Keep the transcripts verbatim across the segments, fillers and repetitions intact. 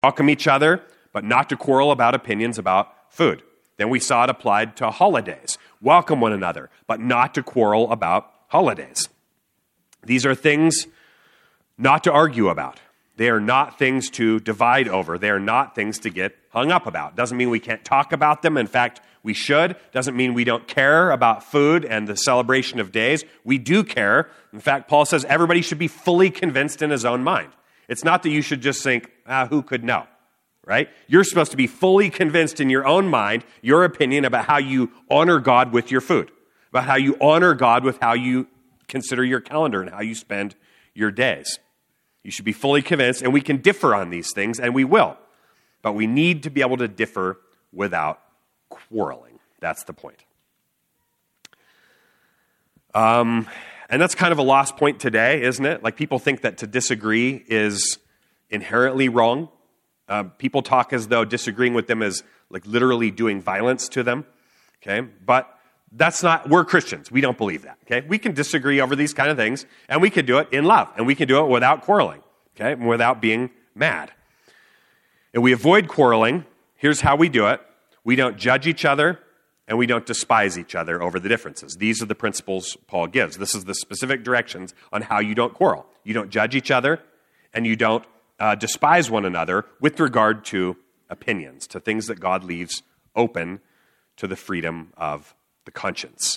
welcome each other, but not to quarrel about opinions about food. Then we saw it applied to holidays. Welcome one another, but not to quarrel about holidays. These are things not to argue about. They are not things to divide over. They are not things to get hung up about. Doesn't mean we can't talk about them. In fact, we should. Doesn't mean we don't care about food and the celebration of days. We do care. In fact, Paul says everybody should be fully convinced in his own mind. It's not that you should just think, ah, who could know, right? You're supposed to be fully convinced in your own mind, your opinion about how you honor God with your food, about how you honor God with how you consider your calendar and how you spend your days. You should be fully convinced, and we can differ on these things, and we will. But we need to be able to differ without quarreling. That's the point. Um, and that's kind of a lost point today, isn't it? Like, people think that to disagree is inherently wrong. Uh, people talk as though disagreeing with them is like literally doing violence to them. Okay, but that's not, we're Christians. We don't believe that, okay? We can disagree over these kind of things, and we can do it in love, and we can do it without quarreling, okay, and without being mad. And we avoid quarreling. Here's how we do it. We don't judge each other, and we don't despise each other over the differences. These are the principles Paul gives. This is the specific directions on how you don't quarrel. You don't judge each other, and you don't uh, despise one another with regard to opinions, to things that God leaves open to the freedom of the conscience.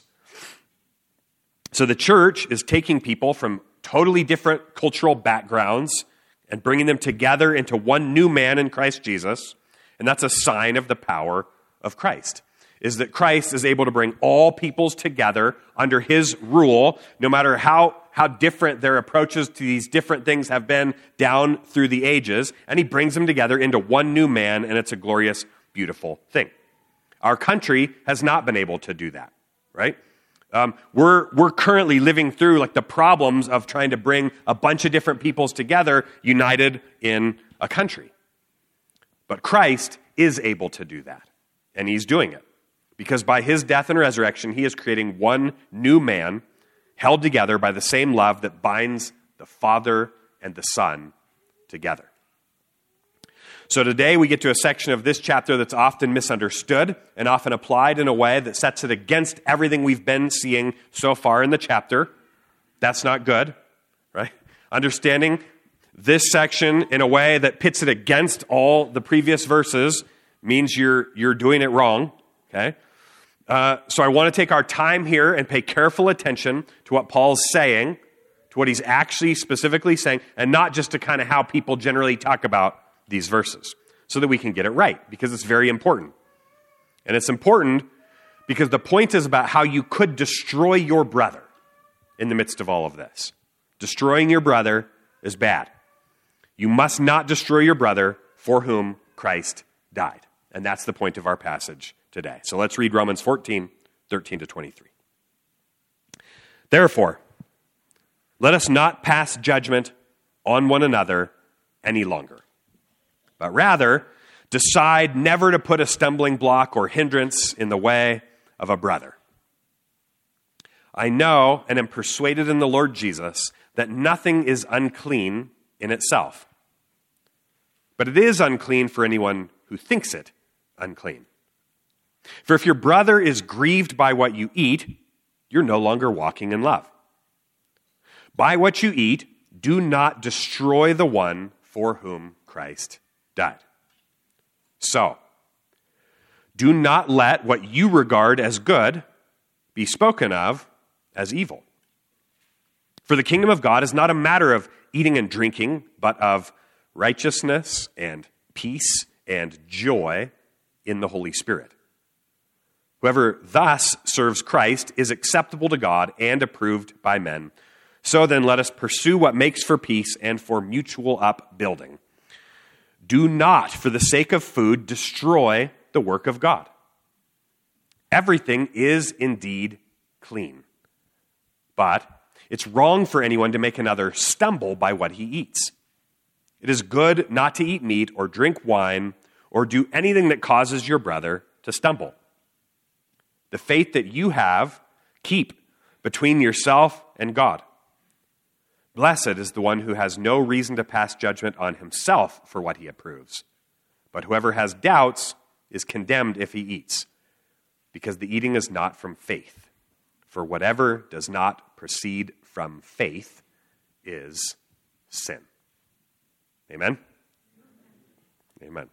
So the church is taking people from totally different cultural backgrounds and bringing them together into one new man in Christ Jesus. And that's a sign of the power of Christ, is that Christ is able to bring all peoples together under his rule, no matter how, how different their approaches to these different things have been down through the ages. And he brings them together into one new man, and it's a glorious, beautiful thing. Our country has not been able to do that, right? Um, we're we're currently living through like the problems of trying to bring a bunch of different peoples together, united in a country. But Christ is able to do that, and he's doing it. Because by his death and resurrection, he is creating one new man held together by the same love that binds the Father and the Son together. So today we get to a section of this chapter that's often misunderstood and often applied in a way that sets it against everything we've been seeing so far in the chapter. That's not good, right? Understanding this section in a way that pits it against all the previous verses means you're you're doing it wrong, okay? Uh, so I want to take our time here and pay careful attention to what Paul's saying, to what he's actually specifically saying, and not just to kind of how people generally talk about these verses, so that we can get it right, because it's very important. And it's important because the point is about how you could destroy your brother in the midst of all of this. Destroying your brother is bad. You must not destroy your brother for whom Christ died. And that's the point of our passage today. So let's read Romans fourteen, thirteen to twenty-three. Therefore, let us not pass judgment on one another any longer, but rather decide never to put a stumbling block or hindrance in the way of a brother. I know and am persuaded in the Lord Jesus that nothing is unclean in itself, but it is unclean for anyone who thinks it unclean. For if your brother is grieved by what you eat, you're no longer walking in love. By what you eat, do not destroy the one for whom Christ died. So, do not let what you regard as good be spoken of as evil. For the kingdom of God is not a matter of eating and drinking, but of righteousness and peace and joy in the Holy Spirit. Whoever thus serves Christ is acceptable to God and approved by men. So then let us pursue what makes for peace and for mutual upbuilding. Do not, for the sake of food, destroy the work of God. Everything is indeed clean, but it's wrong for anyone to make another stumble by what he eats. It is good not to eat meat or drink wine or do anything that causes your brother to stumble. The faith that you have, keep between yourself and God. Blessed is the one who has no reason to pass judgment on himself for what he approves. But whoever has doubts is condemned if he eats, because the eating is not from faith. For whatever does not proceed from faith is sin. Amen? Amen.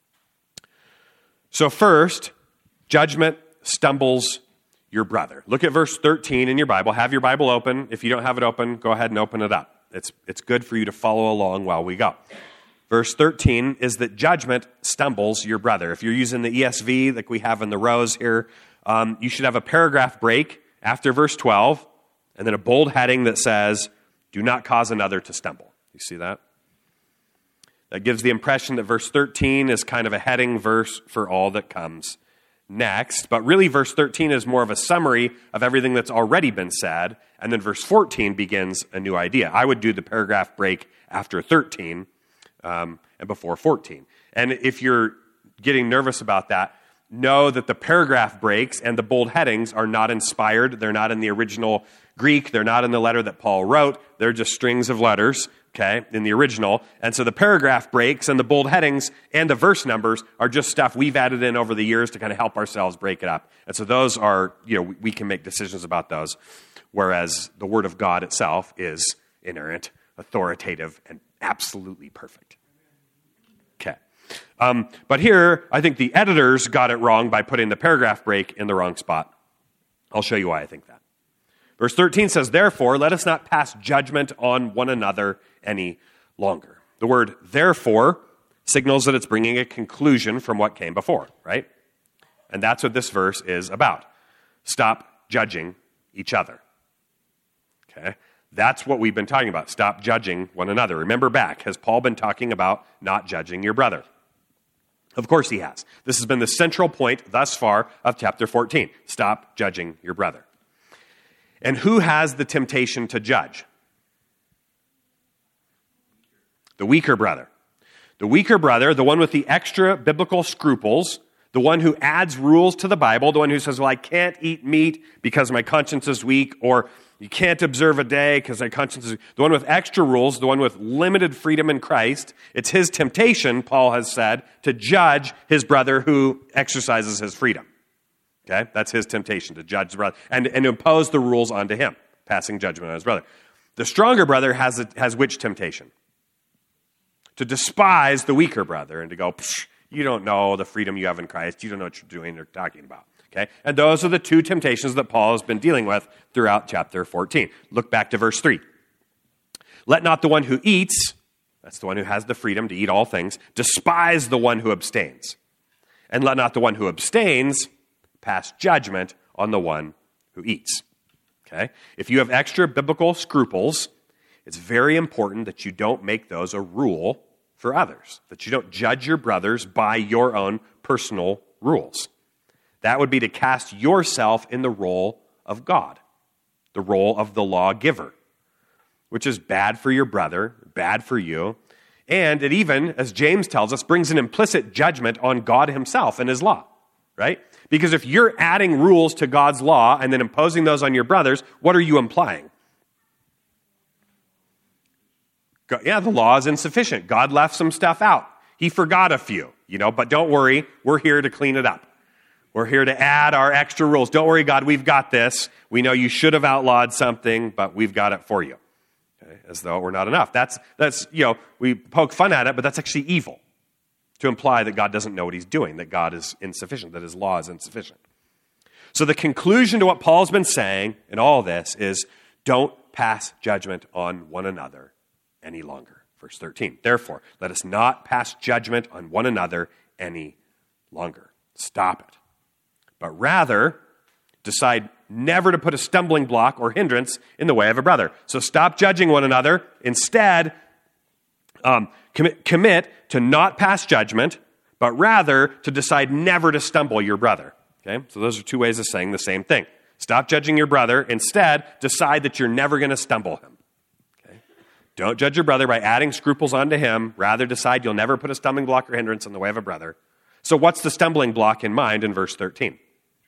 So first, judgment stumbles your brother. Look at verse thirteen in your Bible. Have your Bible open. If you don't have it open, go ahead and open it up. It's, it's good for you to follow along while we go. Verse thirteen is that judgment stumbles your brother. If you're using the E S V like we have in the rows here, um, you should have a paragraph break after verse twelve, and then a bold heading that says, do not cause another to stumble. You see that? That gives the impression that verse thirteen is kind of a heading verse for all that comes next. But really, verse thirteen is more of a summary of everything that's already been said. And then verse fourteen begins a new idea. I would do the paragraph break after thirteen um, and before fourteen. And if you're getting nervous about that, know that the paragraph breaks and the bold headings are not inspired. They're not in the original Greek. They're not in the letter that Paul wrote. They're just strings of letters, okay, in the original. And so the paragraph breaks and the bold headings and the verse numbers are just stuff we've added in over the years to kind of help ourselves break it up. And so those are, you know, we can make decisions about those, whereas the Word of God itself is inerrant, authoritative, and absolutely perfect. Okay. Um, but here, I think the editors got it wrong by putting the paragraph break in the wrong spot. I'll show you why I think that. Verse thirteen says, therefore, let us not pass judgment on one another any longer. The word therefore signals that it's bringing a conclusion from what came before, right? And that's what this verse is about. Stop judging each other. Okay? That's what we've been talking about. Stop judging one another. Remember back, has Paul been talking about not judging your brother? Of course he has. This has been the central point thus far of chapter fourteen. Stop judging your brother. And who has the temptation to judge? The weaker brother. The weaker brother, the one with the extra biblical scruples, the one who adds rules to the Bible, the one who says, well, I can't eat meat because my conscience is weak, or you can't observe a day because my conscience is weak. The one with extra rules, the one with limited freedom in Christ, it's his temptation, Paul has said, to judge his brother who exercises his freedom. Okay, that's his temptation, to judge the brother and, and impose the rules onto him, passing judgment on his brother. The stronger brother has a, has which temptation? To despise the weaker brother and to go, you don't know the freedom you have in Christ. You don't know what you're doing or talking about. Okay, and those are the two temptations that Paul has been dealing with throughout chapter fourteen. Look back to verse three. Let not the one who eats, that's the one who has the freedom to eat all things, despise the one who abstains. And let not the one who abstains pass judgment on the one who eats. Okay? If you have extra biblical scruples, it's very important that you don't make those a rule for others, that you don't judge your brothers by your own personal rules. That would be to cast yourself in the role of God, the role of the lawgiver, which is bad for your brother, bad for you, and it even, as James tells us, brings an implicit judgment on God himself and his law, right? Because if you're adding rules to God's law and then imposing those on your brothers, what are you implying? God, yeah, the law is insufficient. God left some stuff out. He forgot a few, you know, but don't worry, we're here to clean it up. We're here to add our extra rules. Don't worry, God, we've got this. We know you should have outlawed something, but we've got it for you. Okay? As though we're not enough. That's, that's, you know, we poke fun at it, but that's actually evil. To imply that God doesn't know what he's doing, that God is insufficient, that his law is insufficient. So the conclusion to what Paul's been saying in all this is, don't pass judgment on one another any longer. Verse thirteen, therefore, let us not pass judgment on one another any longer. Stop it. But rather, decide never to put a stumbling block or hindrance in the way of a brother. So stop judging one another. Instead, um, commit, commit to not pass judgment, but rather to decide never to stumble your brother. Okay? So those are two ways of saying the same thing. Stop judging your brother. Instead, decide that you're never going to stumble him. Okay? Don't judge your brother by adding scruples onto him. Rather, decide you'll never put a stumbling block or hindrance in the way of a brother. So what's the stumbling block in mind in verse thirteen?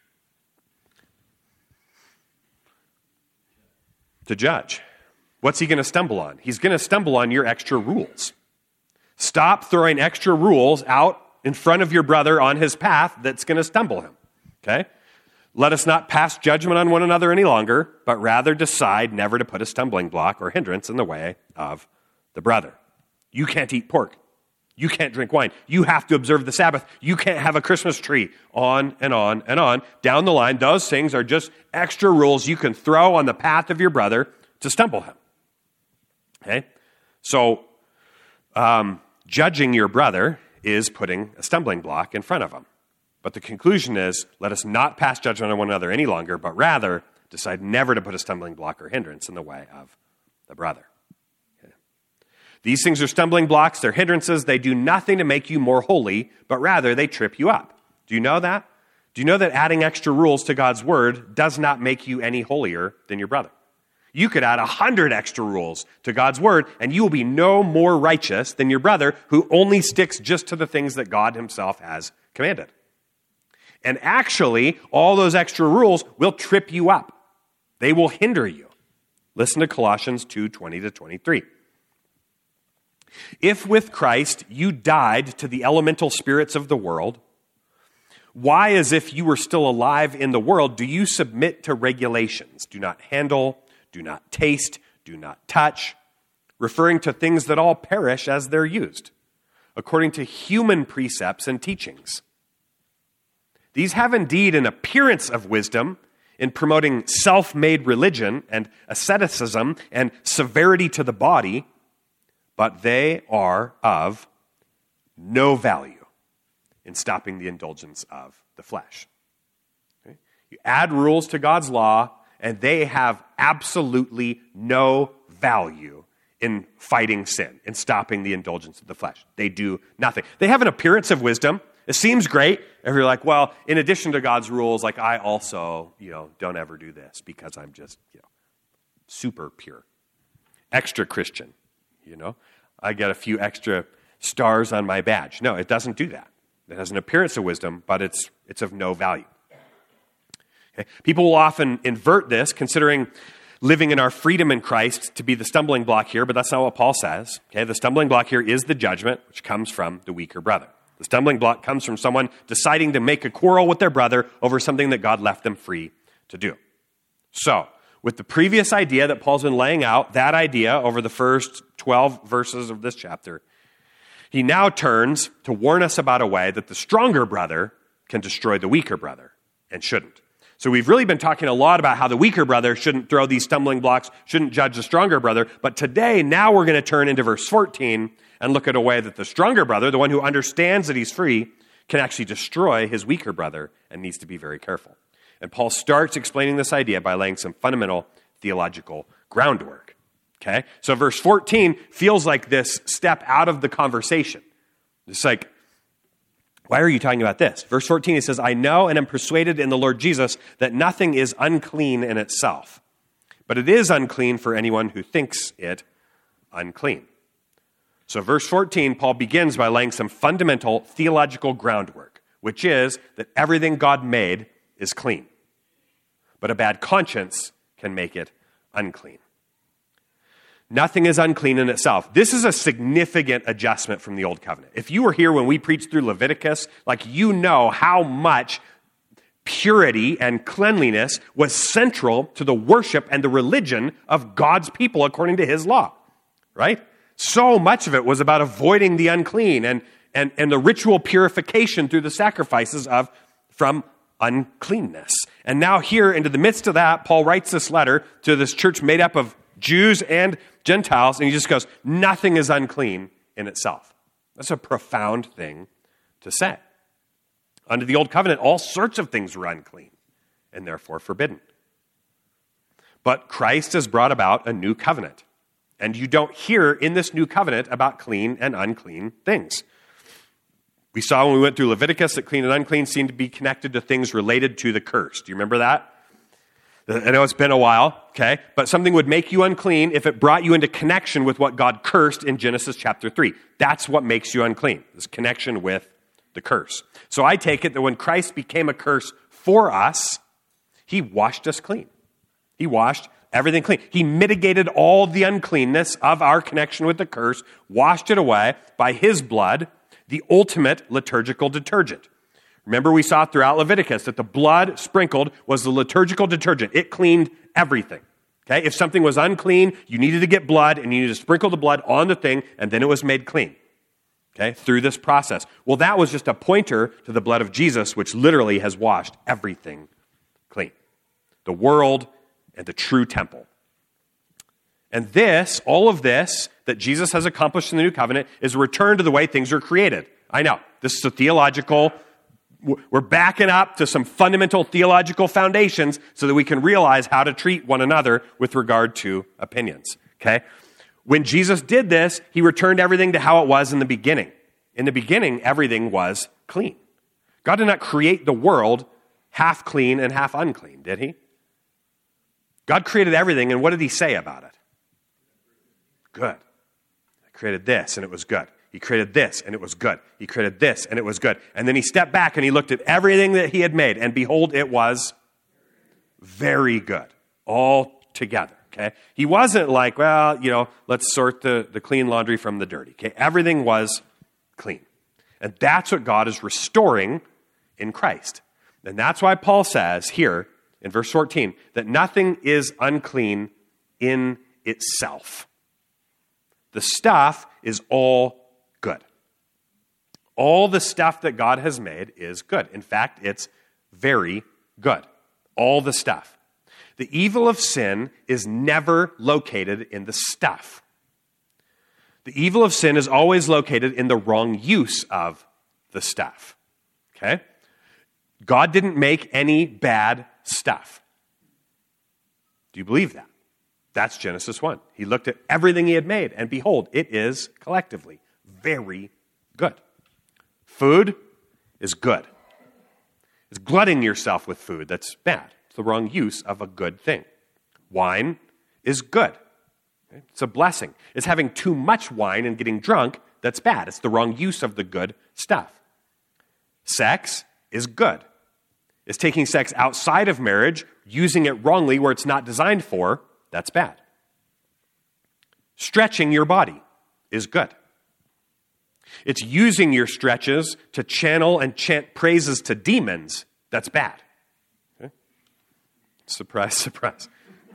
To judge. What's he going to stumble on? He's going to stumble on your extra rules. Stop throwing extra rules out in front of your brother on his path that's going to stumble him. Okay? Let us not pass judgment on one another any longer, but rather decide never to put a stumbling block or hindrance in the way of the brother. You can't eat pork. You can't drink wine. You have to observe the Sabbath. You can't have a Christmas tree. On and on and on. Down the line, those things are just extra rules you can throw on the path of your brother to stumble him. Okay? So, um, judging your brother is putting a stumbling block in front of him. But the conclusion is, let us not pass judgment on one another any longer, but rather decide never to put a stumbling block or hindrance in the way of the brother. Okay. These things are stumbling blocks, they're hindrances, they do nothing to make you more holy, but rather they trip you up. Do you know that? Do you know that adding extra rules to God's word does not make you any holier than your brother? You could add a hundred extra rules to God's word, and you will be no more righteous than your brother who only sticks just to the things that God himself has commanded. And actually, all those extra rules will trip you up. They will hinder you. Listen to Colossians two, twenty to twenty-three. If with Christ you died to the elemental spirits of the world, why, as if you were still alive in the world, do you submit to regulations? Do not handle, do not taste, do not touch, referring to things that all perish as they're used, according to human precepts and teachings. These have indeed an appearance of wisdom in promoting self-made religion and asceticism and severity to the body, but they are of no value in stopping the indulgence of the flesh. Okay? You add rules to God's law, and they have absolutely no value in fighting sin, in stopping the indulgence of the flesh. They do nothing. They have an appearance of wisdom. It seems great if you're like, well, in addition to God's rules, like I also, you know, don't ever do this because I'm just, you know, super pure, extra Christian, you know. I get a few extra stars on my badge. No, it doesn't do that. It has an appearance of wisdom, but it's it's of no value. Okay? People will often invert this, considering living in our freedom in Christ to be the stumbling block here, but that's not what Paul says. Okay? The stumbling block here is the judgment, which comes from the weaker brother. The stumbling block comes from someone deciding to make a quarrel with their brother over something that God left them free to do. So, with the previous idea that Paul's been laying out, that idea over the first twelve verses of this chapter, he now turns to warn us about a way that the stronger brother can destroy the weaker brother and shouldn't. So we've really been talking a lot about how the weaker brother shouldn't throw these stumbling blocks, shouldn't judge the stronger brother. But today, now we're going to turn into verse fourteen and look at a way that the stronger brother, the one who understands that he's free, can actually destroy his weaker brother and needs to be very careful. And Paul starts explaining this idea by laying some fundamental theological groundwork. Okay? So verse fourteen feels like this step out of the conversation. It's like, why are you talking about this? Verse fourteen, he says, I know and am persuaded in the Lord Jesus that nothing is unclean in itself, but it is unclean for anyone who thinks it unclean. So verse fourteen, Paul begins by laying some fundamental theological groundwork, which is that everything God made is clean, but a bad conscience can make it unclean. Nothing is unclean in itself. This is a significant adjustment from the Old Covenant. If you were here when we preached through Leviticus, like you know how much purity and cleanliness was central to the worship and the religion of God's people according to his law, right? So much of it was about avoiding the unclean and, and, and the ritual purification through the sacrifices of from uncleanness. And now here, into the midst of that, Paul writes this letter to this church made up of Jews and Gentiles, and he just goes, nothing is unclean in itself. That's a profound thing to say. Under the Old Covenant, all sorts of things were unclean and therefore forbidden. But Christ has brought about a new covenant, and you don't hear in this new covenant about clean and unclean things. We saw when we went through Leviticus that clean and unclean seemed to be connected to things related to the curse. Do you remember that? I know it's been a while, okay? But something would make you unclean if it brought you into connection with what God cursed in Genesis chapter three. That's what makes you unclean, this connection with the curse. So I take it that when Christ became a curse for us, he washed us clean. He washed everything clean. He mitigated all the uncleanness of our connection with the curse, washed it away by his blood, The ultimate liturgical detergent. Remember, we saw throughout Leviticus that the blood sprinkled was the liturgical detergent. It cleaned everything. Okay? If something was unclean, you needed to get blood, and you needed to sprinkle the blood on the thing, and then it was made clean. Okay? Through this process. Well, that was just a pointer to the blood of Jesus, which literally has washed everything clean. The world and the true temple. And this, all of this that Jesus has accomplished in the new covenant is a return to the way things are created. I know, this is a theological, we're backing up to some fundamental theological foundations so that we can realize how to treat one another with regard to opinions. Okay? When Jesus did this, he returned everything to how it was in the beginning. In the beginning, everything was clean. God did not create the world half clean and half unclean, did he? God created everything, and what did he say about it? Good. I created this, and it was good. He created this, and it was good. He created this, and it was good. And then he stepped back, and he looked at everything that he had made, and behold, it was very good, all together. Okay? He wasn't like, well, you know, let's sort the, the clean laundry from the dirty. Okay? Everything was clean. And that's what God is restoring in Christ. And that's why Paul says here in verse fourteen that nothing is unclean in itself. The stuff is all good. All the stuff that God has made is good. In fact, it's very good. All the stuff. The evil of sin is never located in the stuff. The evil of sin is always located in the wrong use of the stuff. Okay? God didn't make any bad stuff. Do you believe that? That's Genesis one. He looked at everything he had made, and behold, it is collectively very good. Food is good. It's glutting yourself with food. That's bad. It's the wrong use of a good thing. Wine is good. It's a blessing. It's having too much wine and getting drunk. That's bad. It's the wrong use of the good stuff. Sex is good. It's taking sex outside of marriage, using it wrongly where it's not designed for. That's bad. Stretching your body is good. It's using your stretches to channel and chant praises to demons. That's bad. Okay? Surprise, surprise.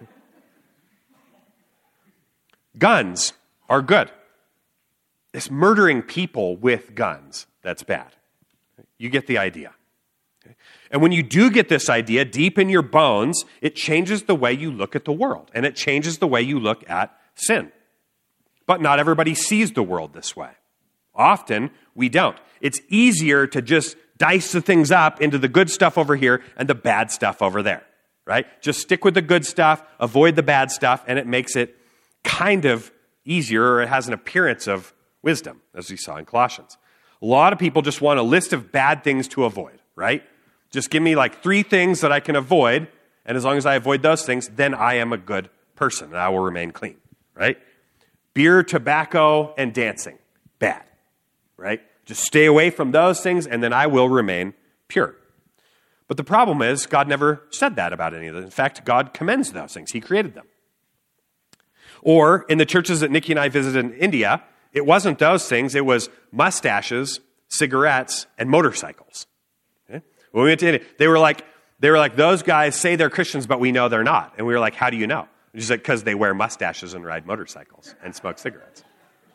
Guns are good. It's murdering people with guns. That's bad. You get the idea. And when you do get this idea deep in your bones, it changes the way you look at the world, and it changes the way you look at sin. But not everybody sees the world this way. Often, we don't. It's easier to just dice the things up into the good stuff over here and the bad stuff over there, right? Just stick with the good stuff, avoid the bad stuff, and it makes it kind of easier, or it has an appearance of wisdom, as we saw in Colossians. A lot of people just want a list of bad things to avoid, right? Just give me like three things that I can avoid, and as long as I avoid those things, then I am a good person, and I will remain clean, right? Beer, tobacco, and dancing, bad, right? Just stay away from those things, and then I will remain pure. But the problem is, God never said that about any of them. In fact, God commends those things. He created them. Or, in the churches that Nikki and I visited in India, it wasn't those things. It was mustaches, cigarettes, and motorcycles. When we went to India, they were like, they were like, those guys say they're Christians, but we know they're not. And we were like, how do you know? She's like, because they wear mustaches and ride motorcycles and smoke cigarettes.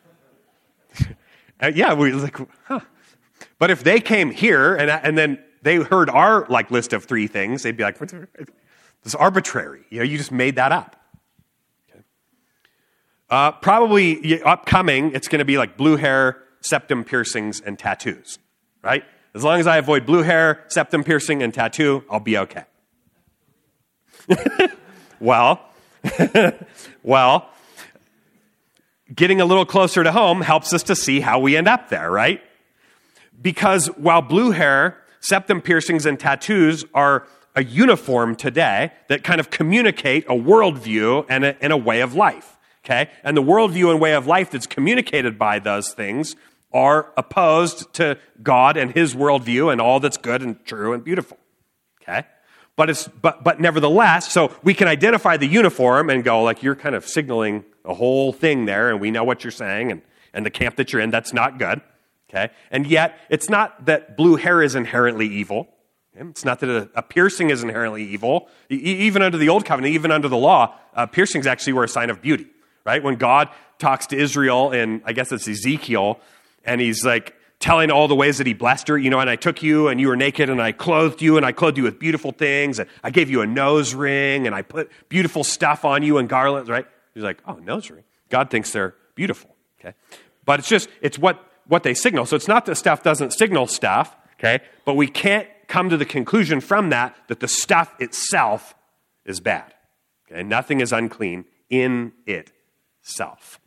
And yeah, we were like, huh. But if they came here and and then they heard our like list of three things, they'd be like, this is arbitrary. You know, you just made that up. Okay. Uh, probably upcoming, it's going to be like blue hair, septum piercings, and tattoos, right? As long as I avoid blue hair, septum piercing, and tattoo, I'll be okay. well, well, getting a little closer to home helps us to see how we end up there, right? Because while blue hair, septum piercings, and tattoos are a uniform today that kind of communicate a worldview and a, and a way of life, okay? And the worldview and way of life that's communicated by those things are opposed to God and his worldview and all that's good and true and beautiful. Okay? But it's but but nevertheless, so we can identify the uniform and go, like, you're kind of signaling a whole thing there, and we know what you're saying, and, and the camp that you're in, that's not good. Okay? And yet, it's not that blue hair is inherently evil. Okay? It's not that a, a piercing is inherently evil. E- even under the Old Covenant, even under the law, uh, piercings actually were a sign of beauty, right? When God talks to Israel in, I guess it's Ezekiel, and he's like telling all the ways that he blessed her, you know, and I took you and you were naked and I clothed you and I clothed you with beautiful things and I gave you a nose ring and I put beautiful stuff on you and garlands, right? He's like, oh, nose ring. God thinks they're beautiful, okay? But it's just, it's what what they signal. So it's not that stuff doesn't signal stuff, okay? But we can't come to the conclusion from that that the stuff itself is bad. Okay? Nothing is unclean in itself.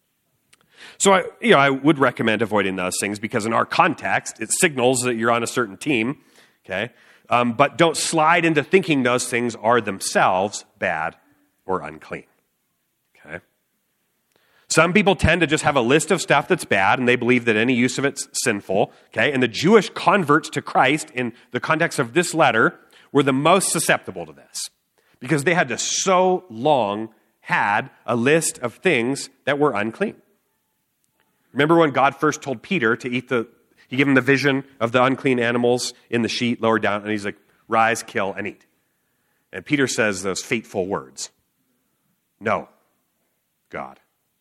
So I, you know, I would recommend avoiding those things because in our context, it signals that you're on a certain team, okay? Um, but don't slide into thinking those things are themselves bad or unclean. Okay? Some people tend to just have a list of stuff that's bad, and they believe that any use of it's sinful. Okay? And the Jewish converts to Christ, in the context of this letter, were the most susceptible to this because they had to so long had a list of things that were unclean. Remember when God first told Peter to eat the, he gave him the vision of the unclean animals in the sheet lower down, and he's like, rise, kill, and eat. And Peter says those fateful words, no, God.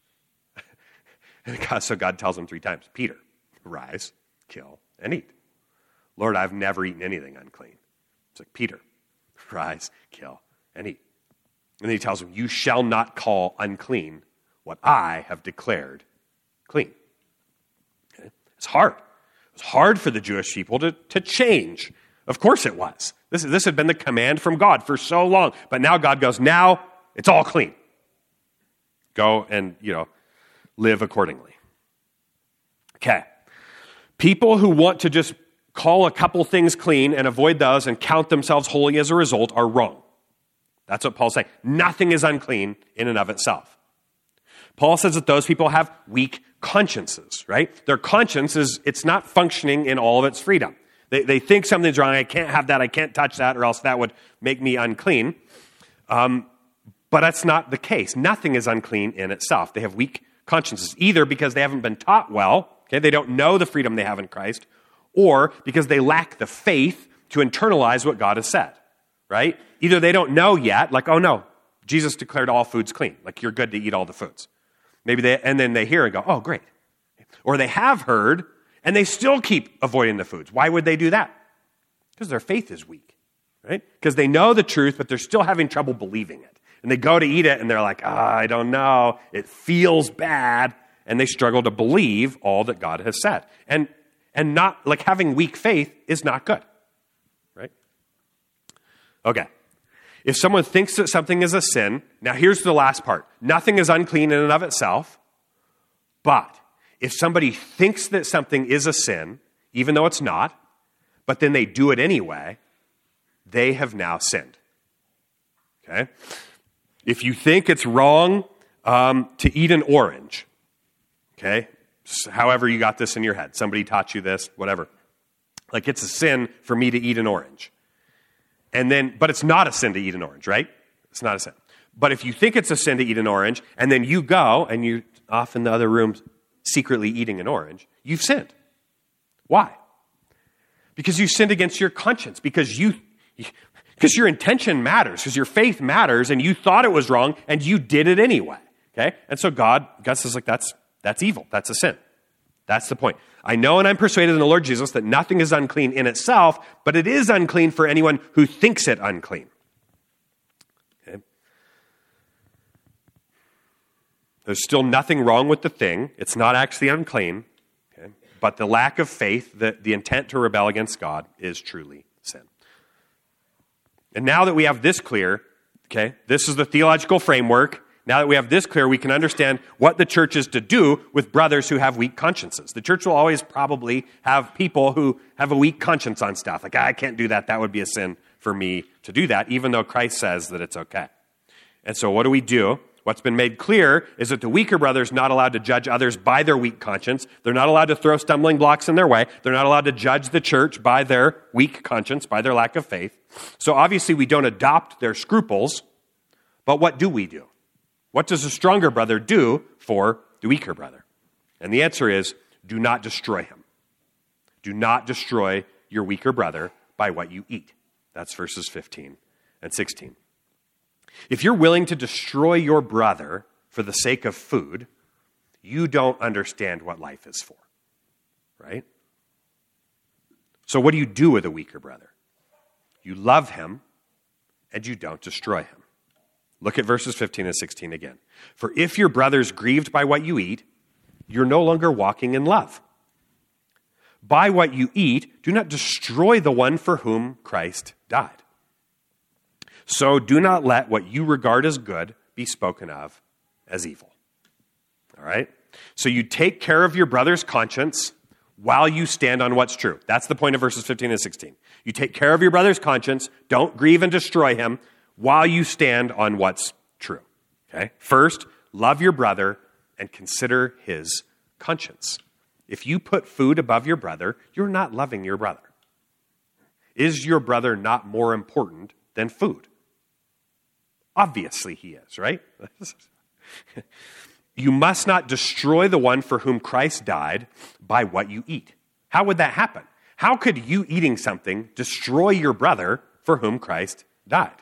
And God, so God tells him three times, Peter, rise, kill, and eat. Lord, I've never eaten anything unclean. It's like, Peter, rise, kill, and eat. And then he tells him, you shall not call unclean what I have declared clean. Okay? It's hard. It was hard for the Jewish people to, to change. Of course it was. This, this had been the command from God for so long. But now God goes, now it's all clean. Go and, you know, live accordingly. Okay. People who want to just call a couple things clean and avoid those and count themselves holy as a result are wrong. That's what Paul's saying. Nothing is unclean in and of itself. Paul says that those people have weak consciences, right? Their conscience is, it's not functioning in all of its freedom. They, they think something's wrong. I can't have that. I can't touch that, or else that would make me unclean. Um, but that's not the case. Nothing is unclean in itself. They have weak consciences, either because they haven't been taught well, okay, they don't know the freedom they have in Christ, or because they lack the faith to internalize what God has said, right? Either they don't know yet, like, oh no, Jesus declared all foods clean, like you're good to eat all the foods. Maybe they, and then they hear and go, oh great. Or they have heard, and they still keep avoiding the foods. Why would they do that? Because their faith is weak, right? Because they know the truth, but they're still having trouble believing it. And they go to eat it, and they're like, oh, I don't know. It feels bad. And they struggle to believe all that God has said. And and not, like, having weak faith is not good, right? Okay. If someone thinks that something is a sin, now here's the last part. Nothing is unclean in and of itself, but if somebody thinks that something is a sin, even though it's not, but then they do it anyway, they have now sinned, okay? If you think it's wrong um, to eat an orange, okay, however you got this in your head, somebody taught you this, whatever. Like it's a sin for me to eat an orange. And then, but it's not a sin to eat an orange, right? It's not a sin. But if you think it's a sin to eat an orange, and then you go and you're off in the other room secretly eating an orange, you've sinned. Why? Because you sinned against your conscience, because you... you Because your intention matters, because your faith matters, and you thought it was wrong, and you did it anyway, okay? And so God, God says, like, that's, that's evil. That's a sin. That's the point. I know and I'm persuaded in the Lord Jesus that nothing is unclean in itself, but it is unclean for anyone who thinks it unclean. Okay? There's still nothing wrong with the thing. It's not actually unclean, okay? But the lack of faith, the, the intent to rebel against God, is truly sin. And now that we have this clear, okay, this is the theological framework. Now that we have this clear, we can understand what the church is to do with brothers who have weak consciences. The church will always probably have people who have a weak conscience on stuff. Like, I can't do that. That would be a sin for me to do that, even though Christ says that it's okay. And so what do we do? What's been made clear is that the weaker brother is not allowed to judge others by their weak conscience. They're not allowed to throw stumbling blocks in their way. They're not allowed to judge the church by their weak conscience, by their lack of faith. So obviously we don't adopt their scruples, but what do we do? What does a stronger brother do for the weaker brother? And the answer is, do not destroy him. Do not destroy your weaker brother by what you eat. That's verses fifteen and sixteen. If you're willing to destroy your brother for the sake of food, you don't understand what life is for, right? So what do you do with a weaker brother? You love him, and you don't destroy him. Look at verses fifteen and sixteen again. For if your brother's grieved by what you eat, you're no longer walking in love. By what you eat, do not destroy the one for whom Christ died. So do not let what you regard as good be spoken of as evil. All right? So you take care of your brother's conscience while you stand on what's true. That's the point of verses fifteen and sixteen. You take care of your brother's conscience, don't grieve and destroy him, while you stand on what's true. Okay? First, love your brother and consider his conscience. If you put food above your brother, you're not loving your brother. Is your brother not more important than food? Obviously he is, right? You must not destroy the one for whom Christ died by what you eat. How would that happen? How could you eating something destroy your brother for whom Christ died?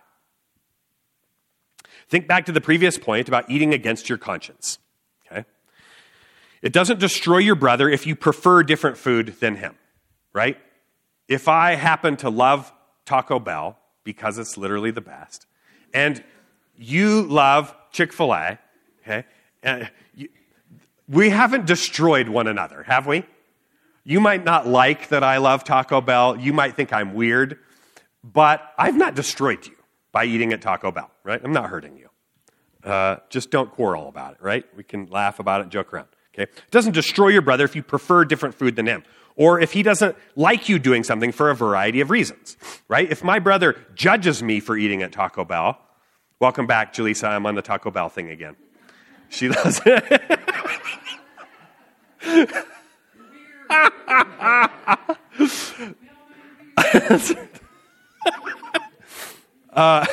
Think back to the previous point about eating against your conscience. Okay? It doesn't destroy your brother if you prefer different food than him, right? If I happen to love Taco Bell because it's literally the best, and you love Chick-fil-A, okay? Uh, you, we haven't destroyed one another, have we? You might not like that I love Taco Bell. You might think I'm weird, but I've not destroyed you by eating at Taco Bell, right? I'm not hurting you. Uh, just don't quarrel about it, right? We can laugh about it and joke around, okay? It doesn't destroy your brother if you prefer different food than him, or if he doesn't like you doing something for a variety of reasons, right? If my brother judges me for eating at Taco Bell, welcome back, Jaleesa. I'm on the Taco Bell thing again. She does it. uh,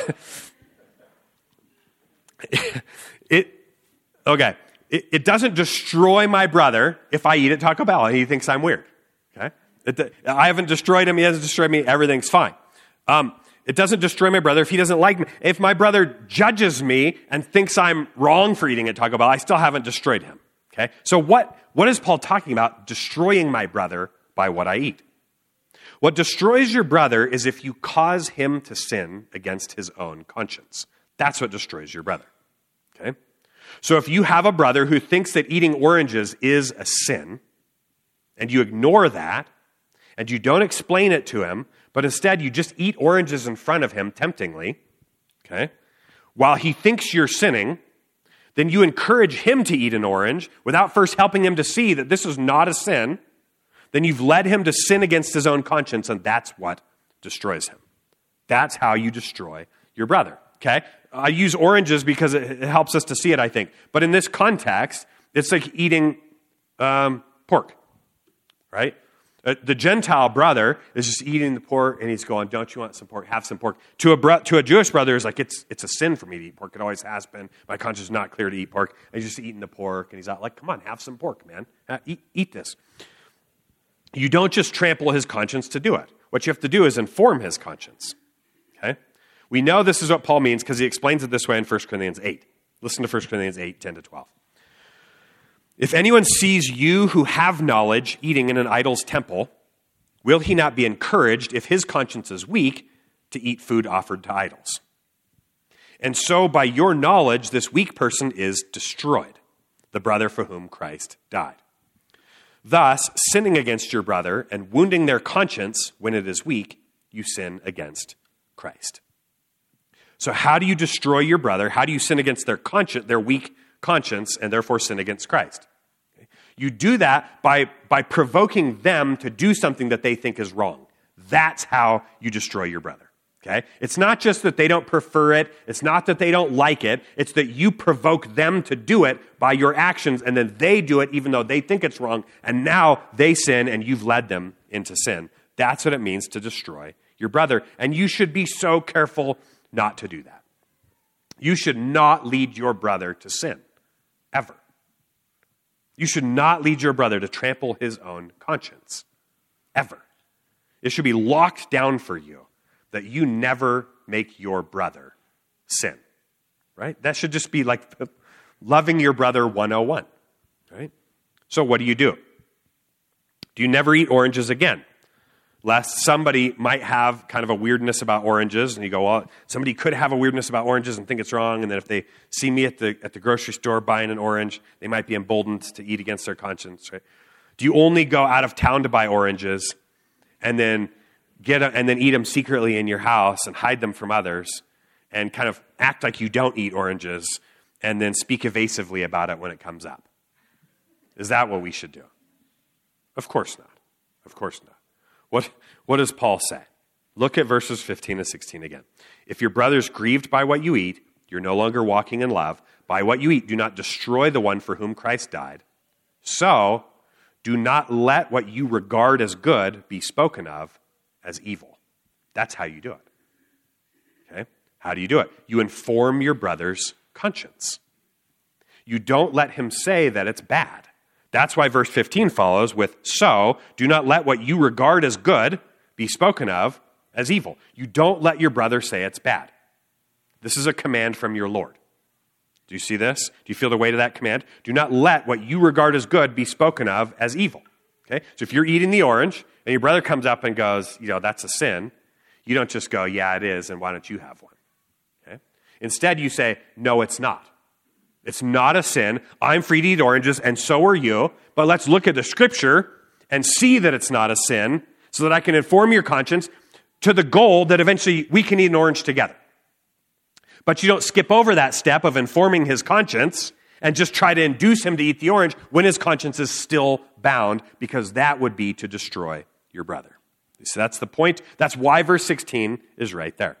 it okay. It, it doesn't destroy my brother if I eat at Taco Bell and he thinks I'm weird. Okay, it, I haven't destroyed him. He hasn't destroyed me. Everything's fine. Um, It doesn't destroy my brother if he doesn't like me. If my brother judges me and thinks I'm wrong for eating at Taco Bell, I still haven't destroyed him. Okay? So what, what is Paul talking about? Destroying my brother by what I eat. What destroys your brother is if you cause him to sin against his own conscience. That's what destroys your brother. Okay? So if you have a brother who thinks that eating oranges is a sin, and you ignore that, and you don't explain it to him, but instead you just eat oranges in front of him temptingly, okay, while he thinks you're sinning, then you encourage him to eat an orange without first helping him to see that this is not a sin, then you've led him to sin against his own conscience, and that's what destroys him. That's how you destroy your brother, okay? I use oranges because it helps us to see it, I think. But in this context, it's like eating um, pork, right? Uh, the Gentile brother is just eating the pork, and he's going, don't you want some pork? Have some pork. To a bro- to a Jewish brother, it's like, it's it's a sin for me to eat pork. It always has been. My conscience is not clear to eat pork. And he's just eating the pork, and he's out like, come on, have some pork, man. Uh, eat, eat this. You don't just trample his conscience to do it. What you have to do is inform his conscience. Okay? We know this is what Paul means because he explains it this way in First Corinthians eight. Listen to First Corinthians eight, ten to twelve. If anyone sees you who have knowledge eating in an idol's temple, will he not be encouraged, if his conscience is weak, to eat food offered to idols? And so by your knowledge, this weak person is destroyed, the brother for whom Christ died. Thus, sinning against your brother and wounding their conscience when it is weak, you sin against Christ. So how do you destroy your brother? How do you sin against their conscience, their weak conscience, and therefore sin against Christ? Okay? You do that by, by provoking them to do something that they think is wrong. That's how you destroy your brother. Okay? It's not just that they don't prefer it. It's not that they don't like it. It's that you provoke them to do it by your actions, and then they do it even though they think it's wrong, and now they sin, and you've led them into sin. That's what it means to destroy your brother. And you should be so careful not to do that. You should not lead your brother to sin, ever. You should not lead your brother to trample his own conscience. ever. It should be locked down for you that you never make your brother sin, right? That should just be like loving your brother one oh one, right? So what do you do? Do you never eat oranges again? Lest somebody might have kind of a weirdness about oranges, and you go, well, somebody could have a weirdness about oranges and think it's wrong, and then if they see me at the at the grocery store buying an orange, they might be emboldened to eat against their conscience, right? Do you only go out of town to buy oranges and then get a, and then eat them secretly in your house and hide them from others and kind of act like you don't eat oranges and then speak evasively about it when it comes up? Is that what we should do? Of course not. Of course not. What, what does Paul say? Look at verses fifteen and sixteen again. If your brother is grieved by what you eat, you're no longer walking in love. By what you eat, do not destroy the one for whom Christ died. So, do not let what you regard as good be spoken of as evil. That's how you do it. Okay? How do you do it? You inform your brother's conscience. You don't let him say that it's bad. That's why verse fifteen follows with, so, do not let what you regard as good be spoken of as evil. You don't let your brother say it's bad. This is a command from your Lord. Do you see this? Do you feel the weight of that command? Do not let what you regard as good be spoken of as evil. Okay? So if you're eating the orange and your brother comes up and goes, you know, that's a sin, you don't just go, yeah, it is, and why don't you have one? Okay? Instead, you say, no, it's not. It's not a sin. I'm free to eat oranges, and so are you. But let's look at the scripture and see that it's not a sin so that I can inform your conscience to the goal that eventually we can eat an orange together. But you don't skip over that step of informing his conscience and just try to induce him to eat the orange when his conscience is still bound, because that would be to destroy your brother. So that's the point. That's why verse sixteen is right there.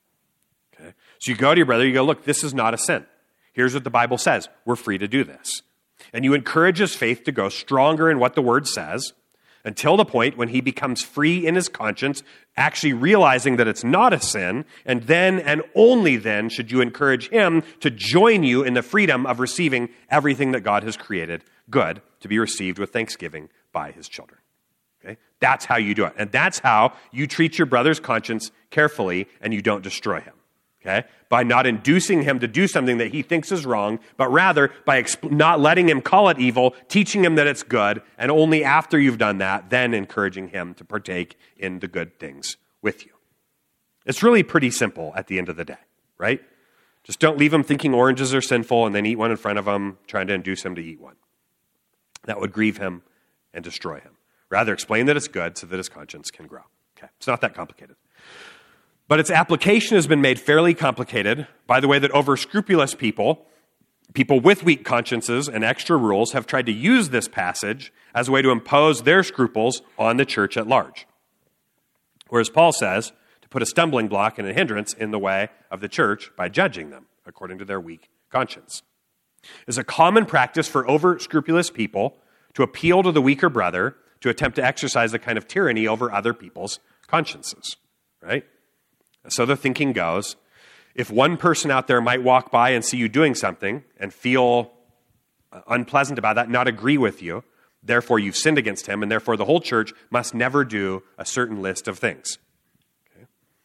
Okay? So you go to your brother, you go, look, this is not a sin. Here's what the Bible says. We're free to do this. And you encourage his faith to go stronger in what the word says until the point when he becomes free in his conscience, actually realizing that it's not a sin, and then and only then should you encourage him to join you in the freedom of receiving everything that God has created good to be received with thanksgiving by his children. Okay? That's how you do it. And that's how you treat your brother's conscience carefully and you don't destroy him. Okay? By not inducing him to do something that he thinks is wrong, but rather by exp- not letting him call it evil, teaching him that it's good, and only after you've done that, then encouraging him to partake in the good things with you. It's really pretty simple at the end of the day, right? Just don't leave him thinking oranges are sinful and then eat one in front of him, trying to induce him to eat one. That would grieve him and destroy him. Rather, explain that it's good so that his conscience can grow. Okay, it's not that complicated. But its application has been made fairly complicated by the way that over-scrupulous people, people with weak consciences and extra rules, have tried to use this passage as a way to impose their scruples on the church at large. Whereas Paul says to put a stumbling block and a hindrance in the way of the church by judging them according to their weak conscience. It's a common practice for over-scrupulous people to appeal to the weaker brother to attempt to exercise a kind of tyranny over other people's consciences, right? So the thinking goes, if one person out there might walk by and see you doing something and feel unpleasant about that, not agree with you, therefore you've sinned against him, and therefore the whole church must never do a certain list of things. Okay?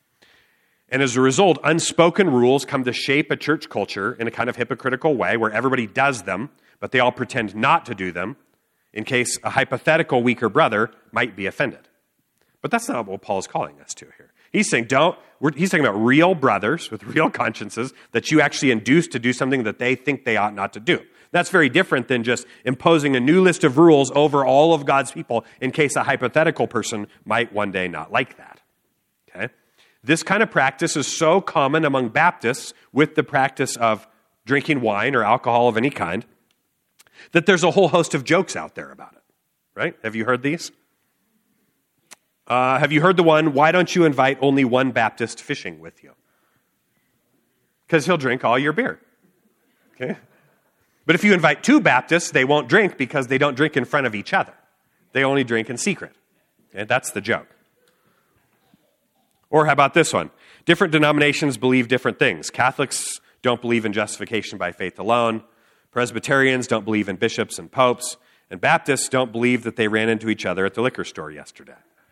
And as a result, unspoken rules come to shape a church culture in a kind of hypocritical way where everybody does them, but they all pretend not to do them in case a hypothetical weaker brother might be offended. But that's not what Paul is calling us to here. He's saying, don't, we're, he's talking about real brothers with real consciences that you actually induce to do something that they think they ought not to do. That's very different than just imposing a new list of rules over all of God's people in case a hypothetical person might one day not like that. Okay? This kind of practice is so common among Baptists with the practice of drinking wine or alcohol of any kind that there's a whole host of jokes out there about it. Right? Have you heard these? Uh, have you heard the one, why don't you invite only one Baptist fishing with you? Because he'll drink all your beer. Okay? But if you invite two Baptists, they won't drink because they don't drink in front of each other. They only drink in secret. Okay? That's the joke. Or how about this one? Different denominations believe different things. Catholics don't believe in justification by faith alone. Presbyterians don't believe in bishops and popes. And Baptists don't believe that they ran into each other at the liquor store yesterday.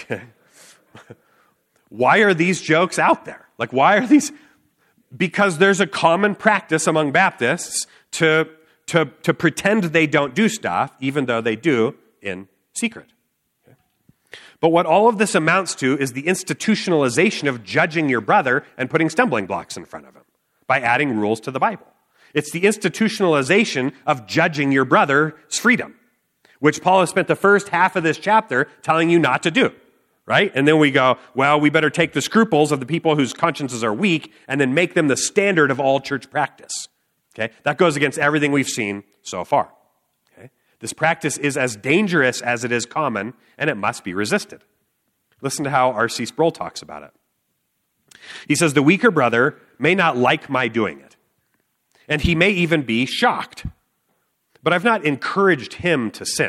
Okay. Why are these jokes out there? Like, why are these? Because there's a common practice among Baptists to, to, to pretend they don't do stuff, even though they do in secret. Okay. But what all of this amounts to is the institutionalization of judging your brother and putting stumbling blocks in front of him by adding rules to the Bible. It's the institutionalization of judging your brother's freedom, which Paul has spent the first half of this chapter telling you not to do, right? And then we go, well, we better take the scruples of the people whose consciences are weak and then make them the standard of all church practice. Okay? That goes against everything we've seen so far. Okay? This practice is as dangerous as it is common, and it must be resisted. Listen to how R C Sproul talks about it. He says, the weaker brother may not like my doing it, and he may even be shocked, but I've not encouraged him to sin.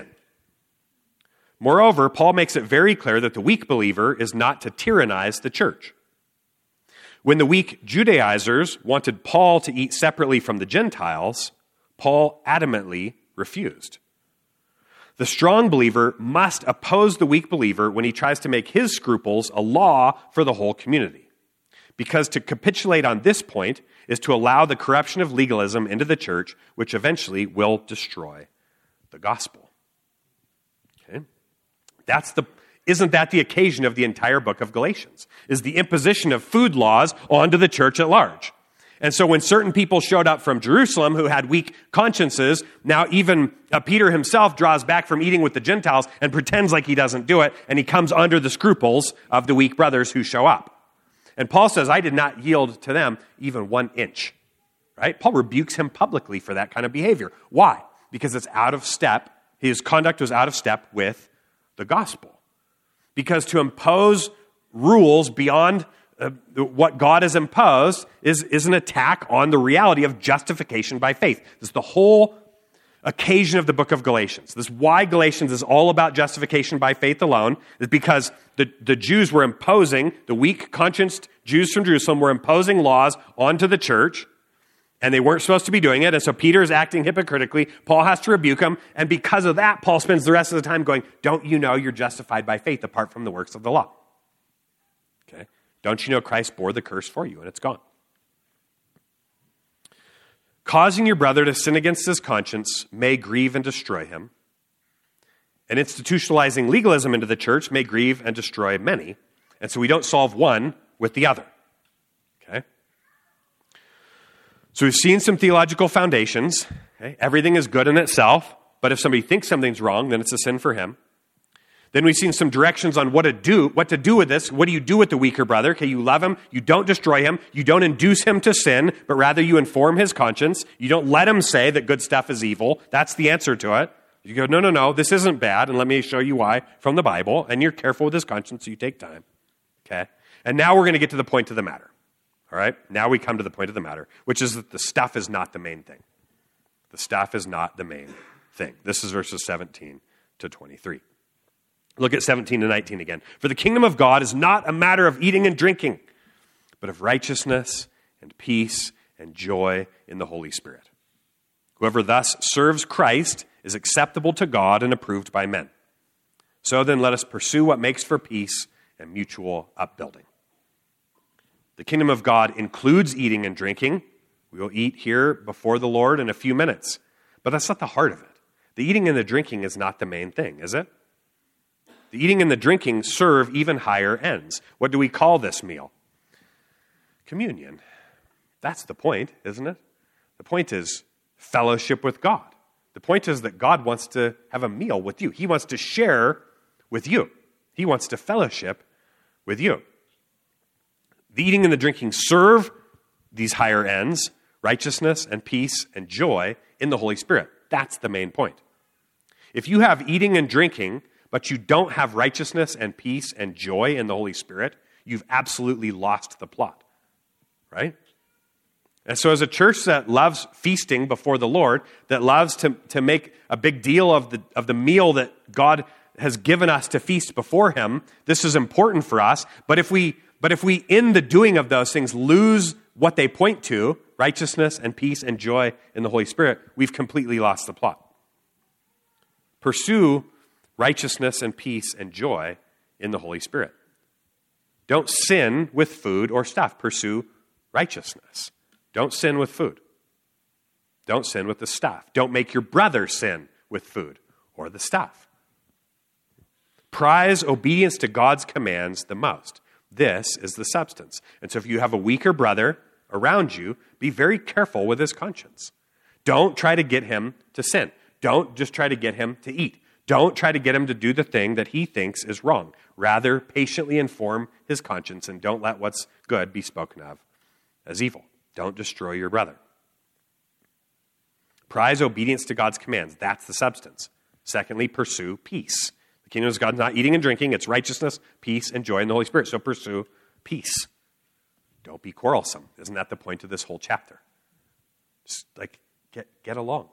Moreover, Paul makes it very clear that the weak believer is not to tyrannize the church. When the weak Judaizers wanted Paul to eat separately from the Gentiles, Paul adamantly refused. The strong believer must oppose the weak believer when he tries to make his scruples a law for the whole community. Because to capitulate on this point is to allow the corruption of legalism into the church, which eventually will destroy the gospel. Okay? That's the, isn't that the occasion of the entire book of Galatians? Is the imposition of food laws onto the church at large. And so when certain people showed up from Jerusalem who had weak consciences, now even uh, Peter himself draws back from eating with the Gentiles and pretends like he doesn't do it, and he comes under the scruples of the weak brothers who show up. And Paul says, I did not yield to them even one inch. Right? Paul rebukes him publicly for that kind of behavior. Why? Because it's out of step. His conduct was out of step with the gospel. Because to impose rules beyond uh, what God has imposed is, is an attack on the reality of justification by faith. This is the whole occasion of the book of Galatians. This is why Galatians is all about justification by faith alone, is because the, the Jews were imposing, the weak conscienced Jews from Jerusalem were imposing laws onto the church, and they weren't supposed to be doing it, and so Peter is acting hypocritically. Paul has to rebuke him, and because of that, Paul spends the rest of the time going, don't you know you're justified by faith apart from the works of the law? Okay? Don't you know Christ bore the curse for you, and it's gone? Causing your brother to sin against his conscience may grieve and destroy him. And institutionalizing legalism into the church may grieve and destroy many. And so we don't solve one with the other. Okay? So we've seen some theological foundations. Okay? Everything is good in itself, but if somebody thinks something's wrong, then it's a sin for him. Then we've seen some directions on what to do, what to do with this. What do you do with the weaker brother? Okay, you love him. You don't destroy him. You don't induce him to sin, but rather you inform his conscience. You don't let him say that good stuff is evil. That's the answer to it. You go, no, no, no, this isn't bad, and let me show you why from the Bible. And you're careful with his conscience, so you take time. Okay? And now we're going to get to the point of the matter. All right? Now we come to the point of the matter, which is that the stuff is not the main thing. The stuff is not the main thing. This is verses seventeen to twenty-three. Look at seventeen to nineteen again. For the kingdom of God is not a matter of eating and drinking, but of righteousness and peace and joy in the Holy Spirit. Whoever thus serves Christ is acceptable to God and approved by men. So then let us pursue what makes for peace and mutual upbuilding. The kingdom of God includes eating and drinking. We will eat here before the Lord in a few minutes, but that's not the heart of it. The eating and the drinking is not the main thing, is it? The eating and the drinking serve even higher ends. What do we call this meal? Communion. That's the point, isn't it? The point is fellowship with God. The point is that God wants to have a meal with you. He wants to share with you. He wants to fellowship with you. The eating and the drinking serve these higher ends, righteousness and peace and joy in the Holy Spirit. That's the main point. If you have eating and drinking, but you don't have righteousness and peace and joy in the Holy Spirit, you've absolutely lost the plot, right? And so as a church that loves feasting before the Lord, that loves to, to make a big deal of the, of the meal that God has given us to feast before him, this is important for us. But if we, but if we, in the doing of those things, lose what they point to, righteousness and peace and joy in the Holy Spirit, we've completely lost the plot. Pursue righteousness and peace and joy in the Holy Spirit. Don't sin with food or stuff. Pursue righteousness. Don't sin with food. Don't sin with the stuff. Don't make your brother sin with food or the stuff. Prize obedience to God's commands the most. This is the substance. And so if you have a weaker brother around you, be very careful with his conscience. Don't try to get him to sin. Don't just try to get him to eat. Don't try to get him to do the thing that he thinks is wrong. Rather, patiently inform his conscience and don't let what's good be spoken of as evil. Don't destroy your brother. Prize obedience to God's commands. That's the substance. Secondly, pursue peace. The kingdom of God is not eating and drinking. It's righteousness, peace, and joy in the Holy Spirit. So pursue peace. Don't be quarrelsome. Isn't that the point of this whole chapter? Just like, get, get along.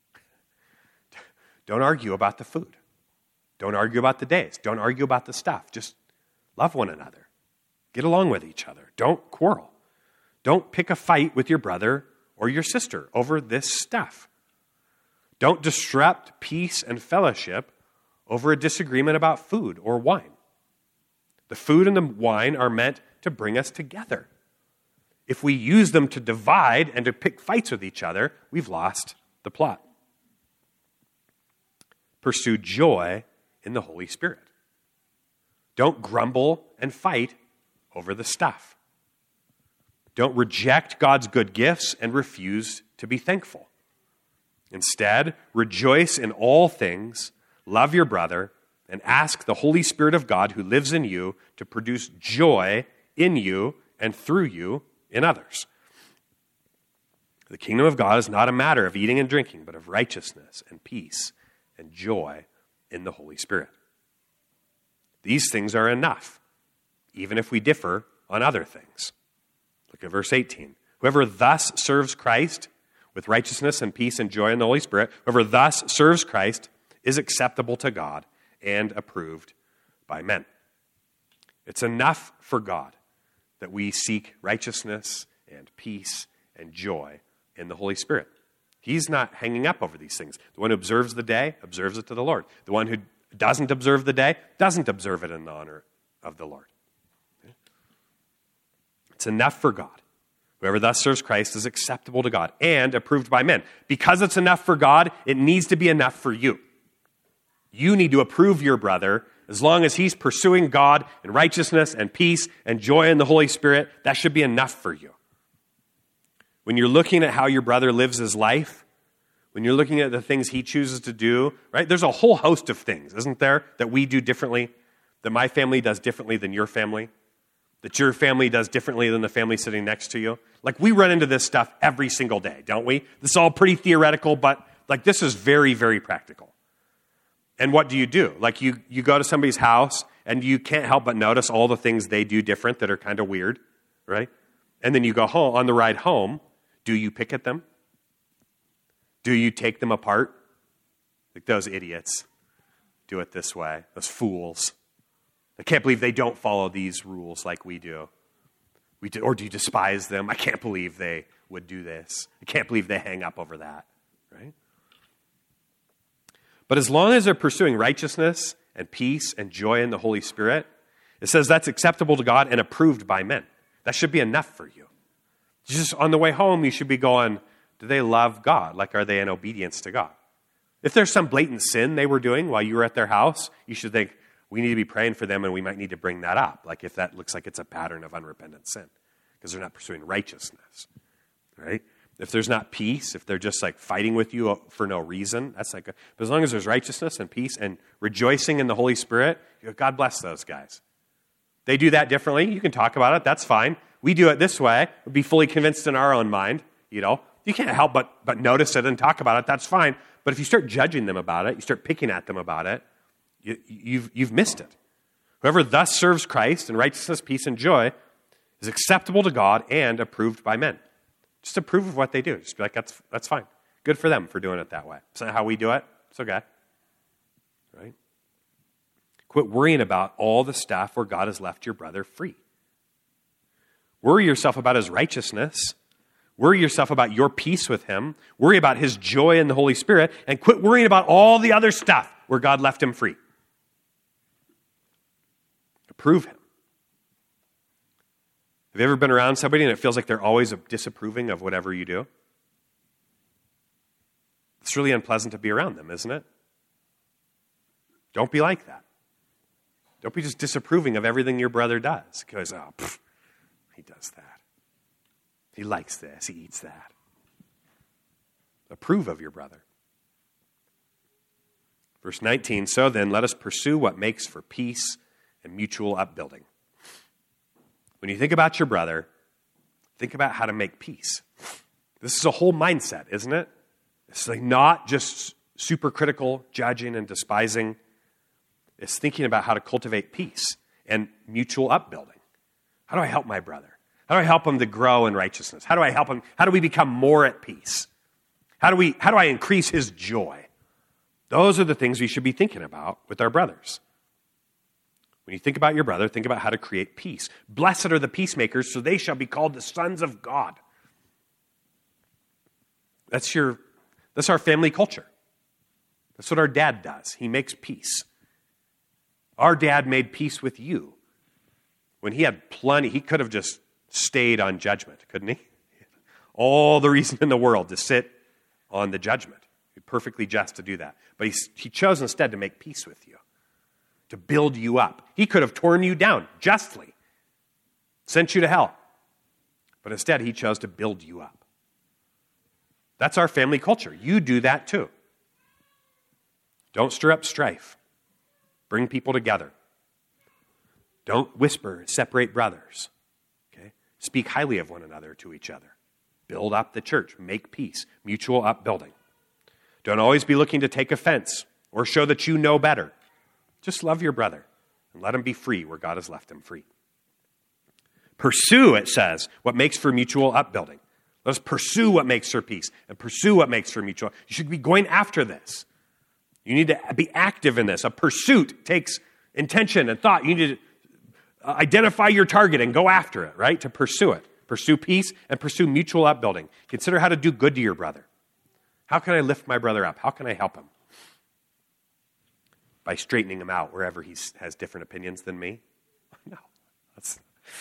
Don't argue about the food. Don't argue about the days. Don't argue about the stuff. Just love one another. Get along with each other. Don't quarrel. Don't pick a fight with your brother or your sister over this stuff. Don't disrupt peace and fellowship over a disagreement about food or wine. The food and the wine are meant to bring us together. If we use them to divide and to pick fights with each other, we've lost the plot. Pursue joy in the Holy Spirit. Don't grumble and fight over the stuff. Don't reject God's good gifts and refuse to be thankful. Instead, rejoice in all things, love your brother, and ask the Holy Spirit of God who lives in you to produce joy in you and through you in others. The kingdom of God is not a matter of eating and drinking, but of righteousness and peace and joy in the Holy Spirit. These things are enough, even if we differ on other things. Look at verse eighteen. Whoever thus serves Christ with righteousness and peace and joy in the Holy Spirit, whoever thus serves Christ is acceptable to God and approved by men. It's enough for God that we seek righteousness and peace and joy in the Holy Spirit. He's not hanging up over these things. The one who observes the day, observes it to the Lord. The one who doesn't observe the day, doesn't observe it in the honor of the Lord. Okay? It's enough for God. Whoever thus serves Christ is acceptable to God and approved by men. Because it's enough for God, it needs to be enough for you. You need to approve your brother as long as he's pursuing God in righteousness and peace and joy in the Holy Spirit. That should be enough for you. When you're looking at how your brother lives his life, when you're looking at the things he chooses to do, right? There's a whole host of things, isn't there, that we do differently, that my family does differently than your family, that your family does differently than the family sitting next to you. Like, we run into this stuff every single day, don't we? This is all pretty theoretical, but like this is very, very practical. And what do you do? Like, you, you go to somebody's house and you can't help but notice all the things they do different that are kind of weird, right? And then you go home, on the ride home, do you pick at them? Do you take them apart? Like those idiots do it this way, those fools. I can't believe they don't follow these rules like we do. We do. Or do you despise them? I can't believe they would do this. I can't believe they hang up over that, right? But as long as they're pursuing righteousness and peace and joy in the Holy Spirit, it says that's acceptable to God and approved by men. That should be enough for you. Just on the way home, you should be going, do they love God? Like, are they in obedience to God? If there's some blatant sin they were doing while you were at their house, you should think, we need to be praying for them and we might need to bring that up. Like, if that looks like it's a pattern of unrepentant sin, because they're not pursuing righteousness, right? If there's not peace, if they're just like fighting with you for no reason, that's like, a, but as long as there's righteousness and peace and rejoicing in the Holy Spirit, you go, God bless those guys. They do that differently. You can talk about it. That's fine. We do it this way. We'll be fully convinced in our own mind. You know, you can't help but, but notice it and talk about it. That's fine. But if you start judging them about it, you start picking at them about it, you, you've, you've missed it. Whoever thus serves Christ in righteousness, peace, and joy is acceptable to God and approved by men. Just approve of what they do. Just be like, that's that's fine. Good for them for doing it that way. It's not how we do it. It's okay. Right? Quit worrying about all the stuff where God has left your brother free. Worry yourself about his righteousness. Worry yourself about your peace with him. Worry about his joy in the Holy Spirit. And quit worrying about all the other stuff where God left him free. Approve him. Have you ever been around somebody and it feels like they're always disapproving of whatever you do? It's really unpleasant to be around them, isn't it? Don't be like that. Don't be just disapproving of everything your brother does. Because, oh, pff, he does that. He likes this. He eats that. Approve of your brother. Verse nineteen, so then let us pursue what makes for peace and mutual upbuilding. When you think about your brother, think about how to make peace. This is a whole mindset, isn't it? It's like not just super critical, judging and despising. It's thinking about how to cultivate peace and mutual upbuilding. How do I help my brother? How do I help him to grow in righteousness? How do I help him? How do we become more at peace? How do we? How do I increase his joy? Those are the things we should be thinking about with our brothers. When you think about your brother, think about how to create peace. Blessed are the peacemakers, for they shall be called the sons of God. That's your, that's our family culture. That's what our dad does. He makes peace. Our dad made peace with you. When he had plenty, he could have just stayed on judgment, couldn't he? All the reason in the world to sit on the judgment. He's perfectly just to do that. But he, he chose instead to make peace with you, to build you up. He could have torn you down justly, sent you to hell. But instead, he chose to build you up. That's our family culture. You do that too. Don't stir up strife. Bring people together. Don't whisper, separate brothers. Okay? Speak highly of one another to each other. Build up the church. Make peace. Mutual upbuilding. Don't always be looking to take offense or show that you know better. Just love your brother and let him be free where God has left him free. Pursue, it says, what makes for mutual upbuilding. Let us pursue what makes for peace and pursue what makes for mutual. You should be going after this. You need to be active in this. A pursuit takes intention and thought. You need to identify your target and go after it, right? To pursue it. Pursue peace and pursue mutual upbuilding. Consider how to do good to your brother. How can I lift my brother up? How can I help him? By straightening him out wherever he has different opinions than me? No. That's...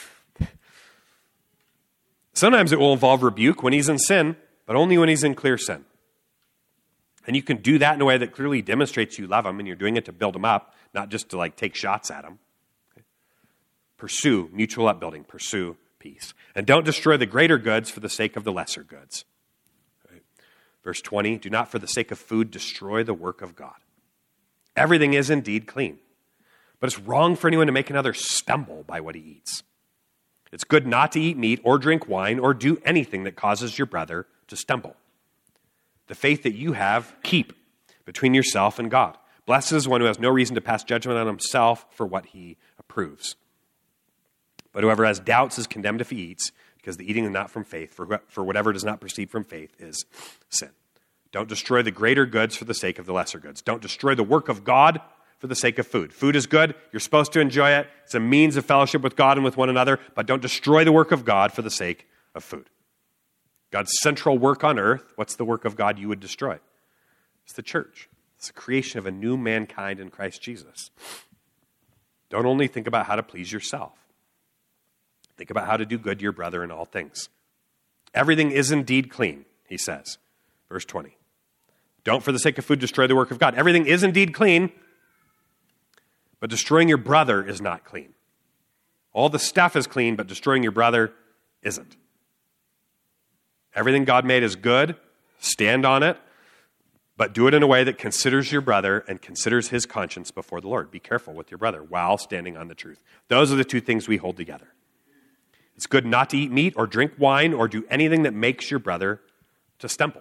Sometimes it will involve rebuke when he's in sin, but only when he's in clear sin. And you can do that in a way that clearly demonstrates you love him and you're doing it to build him up, not just to like take shots at him. Okay? Pursue mutual upbuilding. Pursue peace. And don't destroy the greater goods for the sake of the lesser goods. Okay? Verse twenty, do not for the sake of food destroy the work of God. Everything is indeed clean, but it's wrong for anyone to make another stumble by what he eats. It's good not to eat meat or drink wine or do anything that causes your brother to stumble. The faith that you have, keep between yourself and God. Blessed is one who has no reason to pass judgment on himself for what he approves. But whoever has doubts is condemned if he eats, because the eating is not from faith, for, for whatever does not proceed from faith is sin. Don't destroy the greater goods for the sake of the lesser goods. Don't destroy the work of God for the sake of food. Food is good. You're supposed to enjoy it. It's a means of fellowship with God and with one another, but don't destroy the work of God for the sake of food. God's central work on earth, what's the work of God you would destroy? It's the church. It's the creation of a new mankind in Christ Jesus. Don't only think about how to please yourself. Think about how to do good to your brother in all things. Everything is indeed clean, he says. Verse twenty. Don't for the sake of food destroy the work of God. Everything is indeed clean, but destroying your brother is not clean. All the stuff is clean, but destroying your brother isn't. Everything God made is good. Stand on it, but do it in a way that considers your brother and considers his conscience before the Lord. Be careful with your brother while standing on the truth. Those are the two things we hold together. It's good not to eat meat or drink wine or do anything that makes your brother to stumble.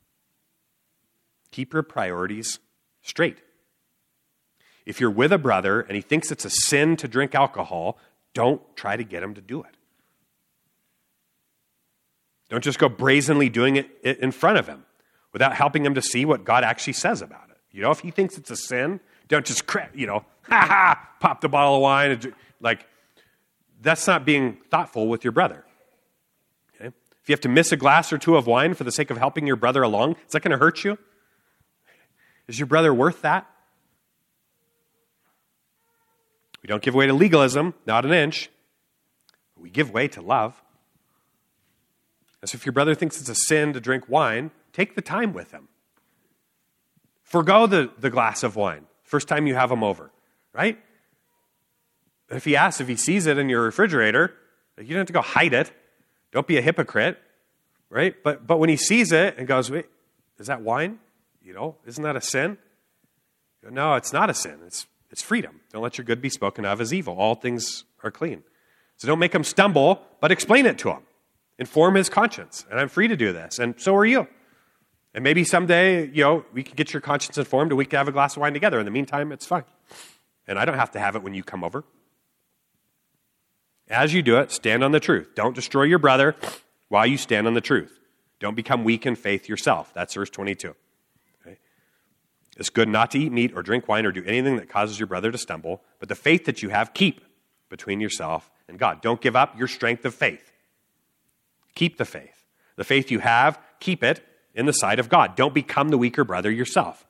Keep your priorities straight. If you're with a brother and he thinks it's a sin to drink alcohol, don't try to get him to do it. Don't just go brazenly doing it in front of him without helping him to see what God actually says about it. You know, if he thinks it's a sin, don't just, you know, ha ha, pop the bottle of wine. And, like, that's not being thoughtful with your brother. Okay? If you have to miss a glass or two of wine for the sake of helping your brother along, is that going to hurt you? Is your brother worth that? We don't give way to legalism, not an inch. We give way to love. And so if your brother thinks it's a sin to drink wine, take the time with him. Forgo the, the glass of wine first time you have him over, right? If he asks, if he sees it in your refrigerator, you don't have to go hide it. Don't be a hypocrite, right? But but when he sees it and goes, wait, is that wine? You know, isn't that a sin? You go, no, it's not a sin. It's it's freedom. Don't let your good be spoken of as evil. All things are clean. So don't make him stumble, but explain it to him. Inform his conscience. And I'm free to do this. And so are you. And maybe someday, you know, we can get your conscience informed and we can have a glass of wine together. In the meantime, it's fine. And I don't have to have it when you come over. As you do it, stand on the truth. Don't destroy your brother while you stand on the truth. Don't become weak in faith yourself. That's verse twenty-two. Okay? It's good not to eat meat or drink wine or do anything that causes your brother to stumble, but the faith that you have, keep between yourself and God. Don't give up your strength of faith. Keep the faith. The faith you have, keep it in the sight of God. Don't become the weaker brother yourself.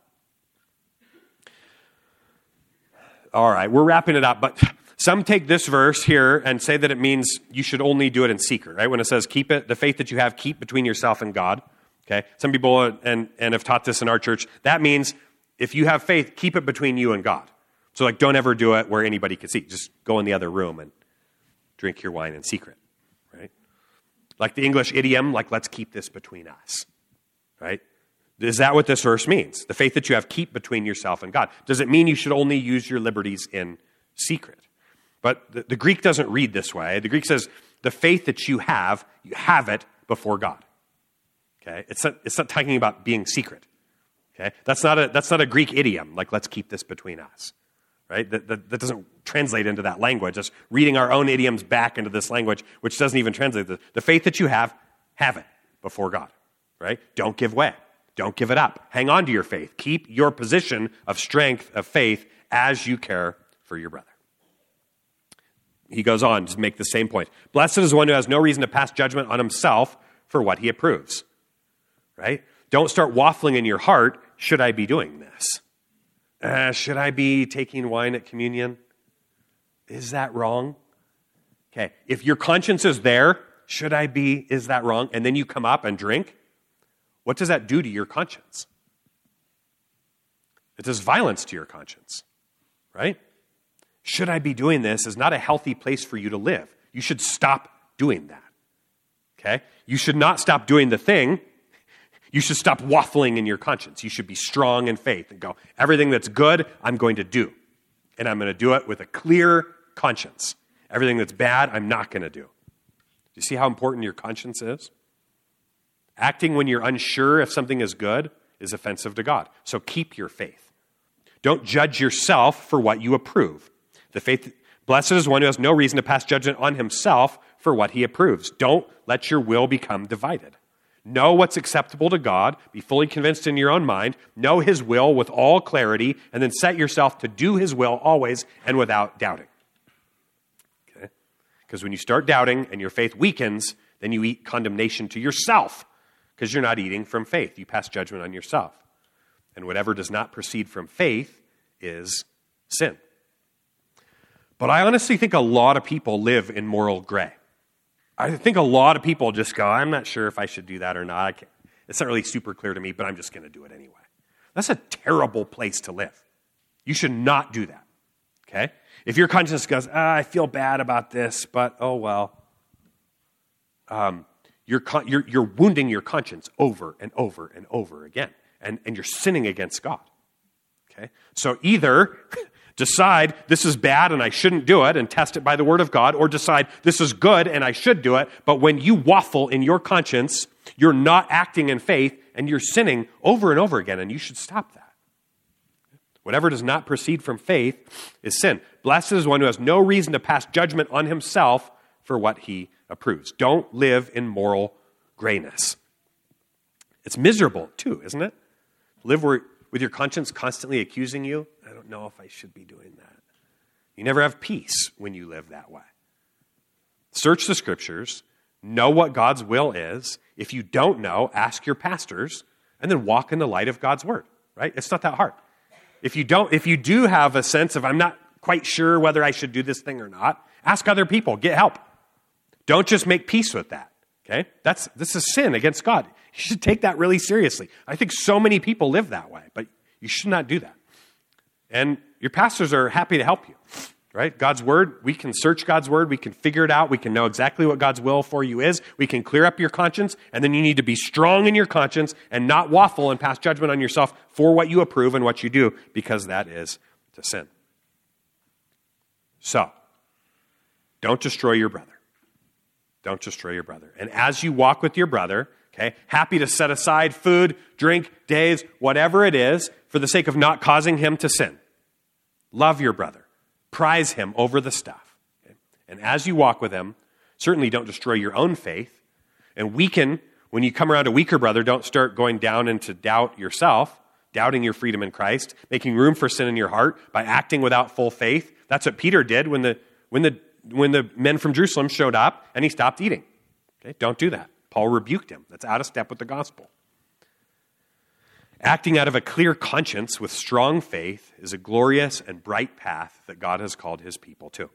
All right, we're wrapping it up, but some take this verse here and say that it means you should only do it in secret, right? When it says keep it, the faith that you have, keep between yourself and God. Okay? Some people and, and have taught this in our church. That means if you have faith, keep it between you and God. So like don't ever do it where anybody can see. Just go in the other room and drink your wine in secret, right? Like the English idiom, like let's keep this between us, right? Is that what this verse means? The faith that you have, keep between yourself and God. Does it mean you should only use your liberties in secret? But the, the Greek doesn't read this way. The Greek says, the faith that you have, you have it before God. Okay? It's not, it's not talking about being secret. Okay? That's not a, that's not a Greek idiom, like let's keep this between us. Right? That, that, that doesn't translate into that language. Just reading our own idioms back into this language, which doesn't even translate. The, the faith that you have, have it before God. Right? Don't give way. Don't give it up. Hang on to your faith. Keep your position of strength, of faith, as you care for your brother. He goes on to make the same point. Blessed is one who has no reason to pass judgment on himself for what he approves. Right? Don't start waffling in your heart, should I be doing this? Uh, should I be taking wine at communion? Is that wrong? Okay, if your conscience is there, should I be, is that wrong? And then you come up and drink, what does that do to your conscience? It does violence to your conscience, right? Should I be doing this is not a healthy place for you to live. You should stop doing that, okay? You should not stop doing the thing. You should stop waffling in your conscience. You should be strong in faith and go, everything that's good, I'm going to do. And I'm going to do it with a clear conscience. Everything that's bad, I'm not going to do. Do you see how important your conscience is? Acting when you're unsure if something is good is offensive to God. So keep your faith. Don't judge yourself for what you approve. The faith, blessed is one who has no reason to pass judgment on himself for what he approves. Don't let your will become divided. Know what's acceptable to God. Be fully convinced in your own mind. Know his will with all clarity, and then set yourself to do his will always and without doubting. Okay? Because when you start doubting and your faith weakens, then you eat condemnation to yourself because you're not eating from faith. You pass judgment on yourself. And whatever does not proceed from faith is sin. But I honestly think a lot of people live in moral gray. I think a lot of people just go, I'm not sure if I should do that or not. I can't. It's not really super clear to me, but I'm just going to do it anyway. That's a terrible place to live. You should not do that, okay? If your conscience goes, ah, I feel bad about this, but oh well. Um, you're, you're, you're wounding your conscience over and over and over again, and, and you're sinning against God, okay? So either decide this is bad and I shouldn't do it and test it by the word of God, or decide this is good and I should do it, but when you waffle in your conscience, you're not acting in faith and you're sinning over and over again, and you should stop that. Whatever does not proceed from faith is sin. Blessed is one who has no reason to pass judgment on himself for what he approves. Don't live in moral grayness. It's miserable too, isn't it? Live where, with your conscience constantly accusing you. I don't know if I should be doing that. You never have peace when you live that way. Search the scriptures. Know what God's will is. If you don't know, ask your pastors, and then walk in the light of God's word, right? It's not that hard. If you don't, if you do have a sense of, I'm not quite sure whether I should do this thing or not, ask other people, get help. Don't just make peace with that, okay? That's This is sin against God. You should take that really seriously. I think so many people live that way, but you should not do that. And your pastors are happy to help you, right? God's word, we can search God's word, we can figure it out, we can know exactly what God's will for you is, we can clear up your conscience, and then you need to be strong in your conscience and not waffle and pass judgment on yourself for what you approve and what you do, because that is to sin. So, don't destroy your brother. Don't destroy your brother. And as you walk with your brother, okay, happy to set aside food, drink, days, whatever it is, for the sake of not causing him to sin. Love your brother. Prize him over the stuff. Okay? And as you walk with him, certainly don't destroy your own faith. And weaken, when you come around a weaker brother, don't start going down into doubt yourself, doubting your freedom in Christ, making room for sin in your heart by acting without full faith. That's what Peter did when the when the when the men from Jerusalem showed up and he stopped eating. Okay? Don't do that. Paul rebuked him. That's out of step with the gospel. Acting out of a clear conscience with strong faith is a glorious and bright path that God has called his people to.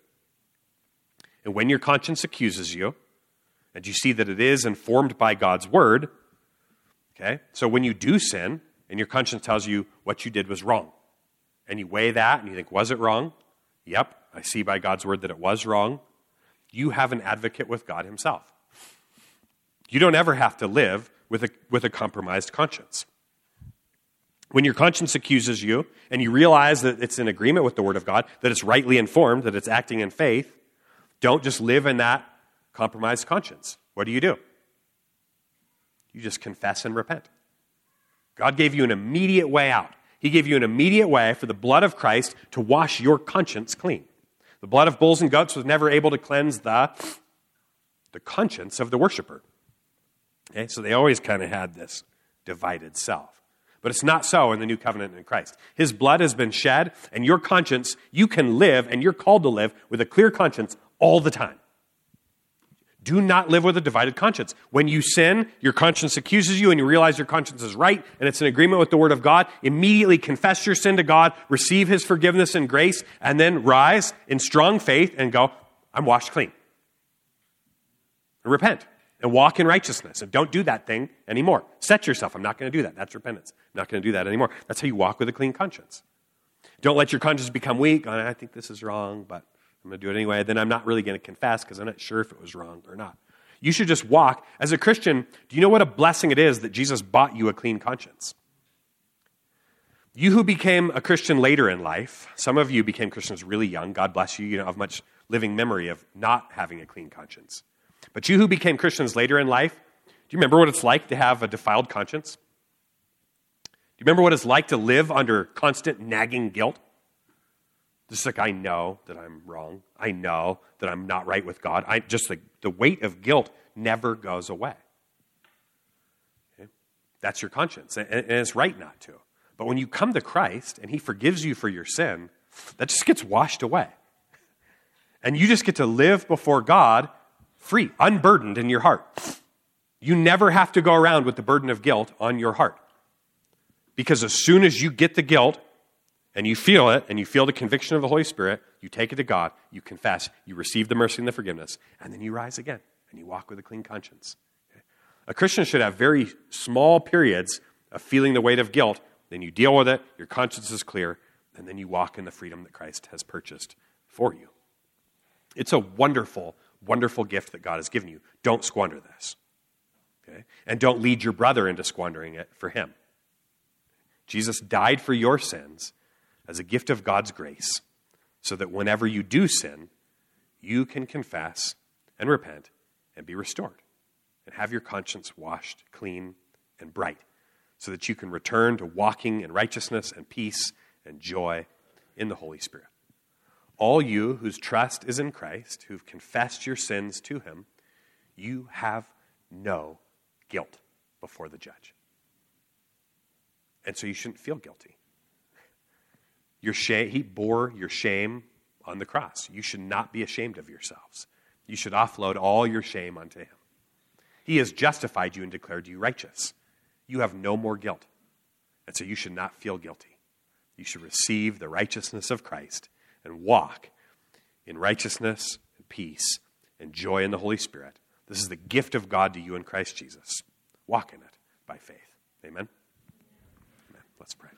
And when your conscience accuses you, and you see that it is informed by God's word, okay, so when you do sin, and your conscience tells you what you did was wrong, and you weigh that, and you think, was it wrong? Yep, I see by God's word that it was wrong. You have an advocate with God himself. You don't ever have to live with a, with a compromised conscience. When your conscience accuses you, and you realize that it's in agreement with the word of God, that it's rightly informed, that it's acting in faith, don't just live in that compromised conscience. What do you do? You just confess and repent. God gave you an immediate way out. He gave you an immediate way for the blood of Christ to wash your conscience clean. The blood of bulls and goats was never able to cleanse the, the conscience of the worshiper. Okay, so they always kind of had this divided self. But it's not so in the new covenant in Christ. His blood has been shed, and your conscience, you can live, and you're called to live with a clear conscience all the time. Do not live with a divided conscience. When you sin, your conscience accuses you, and you realize your conscience is right, and it's in agreement with the word of God. Immediately confess your sin to God, receive his forgiveness and grace, and then rise in strong faith and go, I'm washed clean. And repent. And walk in righteousness. And don't do that thing anymore. Set yourself. I'm not going to do that. That's repentance. I'm not going to do that anymore. That's how you walk with a clean conscience. Don't let your conscience become weak. Oh, I think this is wrong, but I'm going to do it anyway. Then I'm not really going to confess because I'm not sure if it was wrong or not. You should just walk. As a Christian, do you know what a blessing it is that Jesus bought you a clean conscience? You who became a Christian later in life, some of you became Christians really young. God bless you. You don't have much living memory of not having a clean conscience. But you who became Christians later in life, do you remember what it's like to have a defiled conscience? Do you remember what it's like to live under constant nagging guilt? Just like, I know that I'm wrong. I know that I'm not right with God. I just like the weight of guilt never goes away. Okay? That's your conscience, and, and it's right not to. But when you come to Christ and he forgives you for your sin, that just gets washed away. And you just get to live before God free, unburdened in your heart. You never have to go around with the burden of guilt on your heart. Because as soon as you get the guilt and you feel it and you feel the conviction of the Holy Spirit, you take it to God, you confess, you receive the mercy and the forgiveness, and then you rise again and you walk with a clean conscience. Okay? A Christian should have very small periods of feeling the weight of guilt. Then you deal with it, your conscience is clear, and then you walk in the freedom that Christ has purchased for you. It's a wonderful wonderful gift that God has given you. Don't squander this. Okay? And don't lead your brother into squandering it for him. Jesus died for your sins as a gift of God's grace so that whenever you do sin, you can confess and repent and be restored and have your conscience washed clean and bright so that you can return to walking in righteousness and peace and joy in the Holy Spirit. All you whose trust is in Christ, who've confessed your sins to him, you have no guilt before the judge. And so you shouldn't feel guilty. Your shame, he bore your shame on the cross. You should not be ashamed of yourselves. You should offload all your shame onto him. He has justified you and declared you righteous. You have no more guilt. And so you should not feel guilty. You should receive the righteousness of Christ and walk in righteousness and peace and joy in the Holy Spirit. This is the gift of God to you in Christ Jesus. Walk in it by faith. Amen? Amen. Let's pray.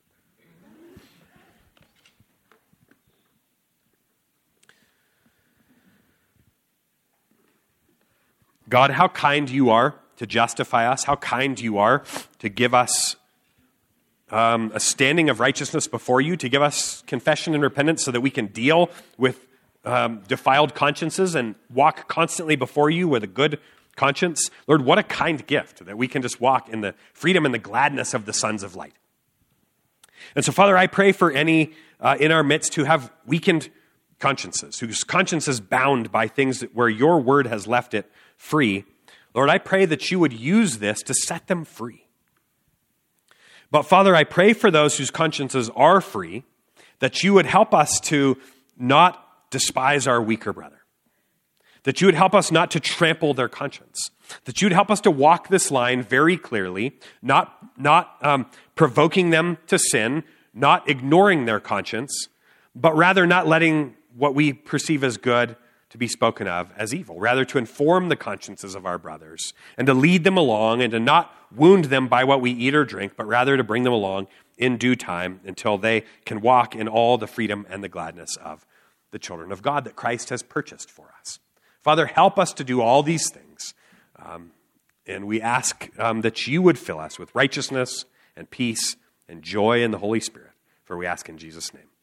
God, how kind you are to justify us, how kind you are to give us um, a standing of righteousness before you, to give us confession and repentance so that we can deal with um, defiled consciences and walk constantly before you with a good conscience. Lord, what a kind gift that we can just walk in the freedom and the gladness of the sons of light. And so, Father, I pray for any uh, in our midst who have weakened consciences, whose conscience is bound by things that, where your word has left it free. Lord, I pray that you would use this to set them free. But Father, I pray for those whose consciences are free, that you would help us to not despise our weaker brother, that you would help us not to trample their conscience, that you would help us to walk this line very clearly, not, not um, provoking them to sin, not ignoring their conscience, but rather not letting what we perceive as good to be spoken of as evil, rather to inform the consciences of our brothers and to lead them along and to not wound them by what we eat or drink, but rather to bring them along in due time until they can walk in all the freedom and the gladness of the children of God that Christ has purchased for us. Father, help us to do all these things. Um, and we ask um, that you would fill us with righteousness and peace and joy in the Holy Spirit. For we ask in Jesus' name.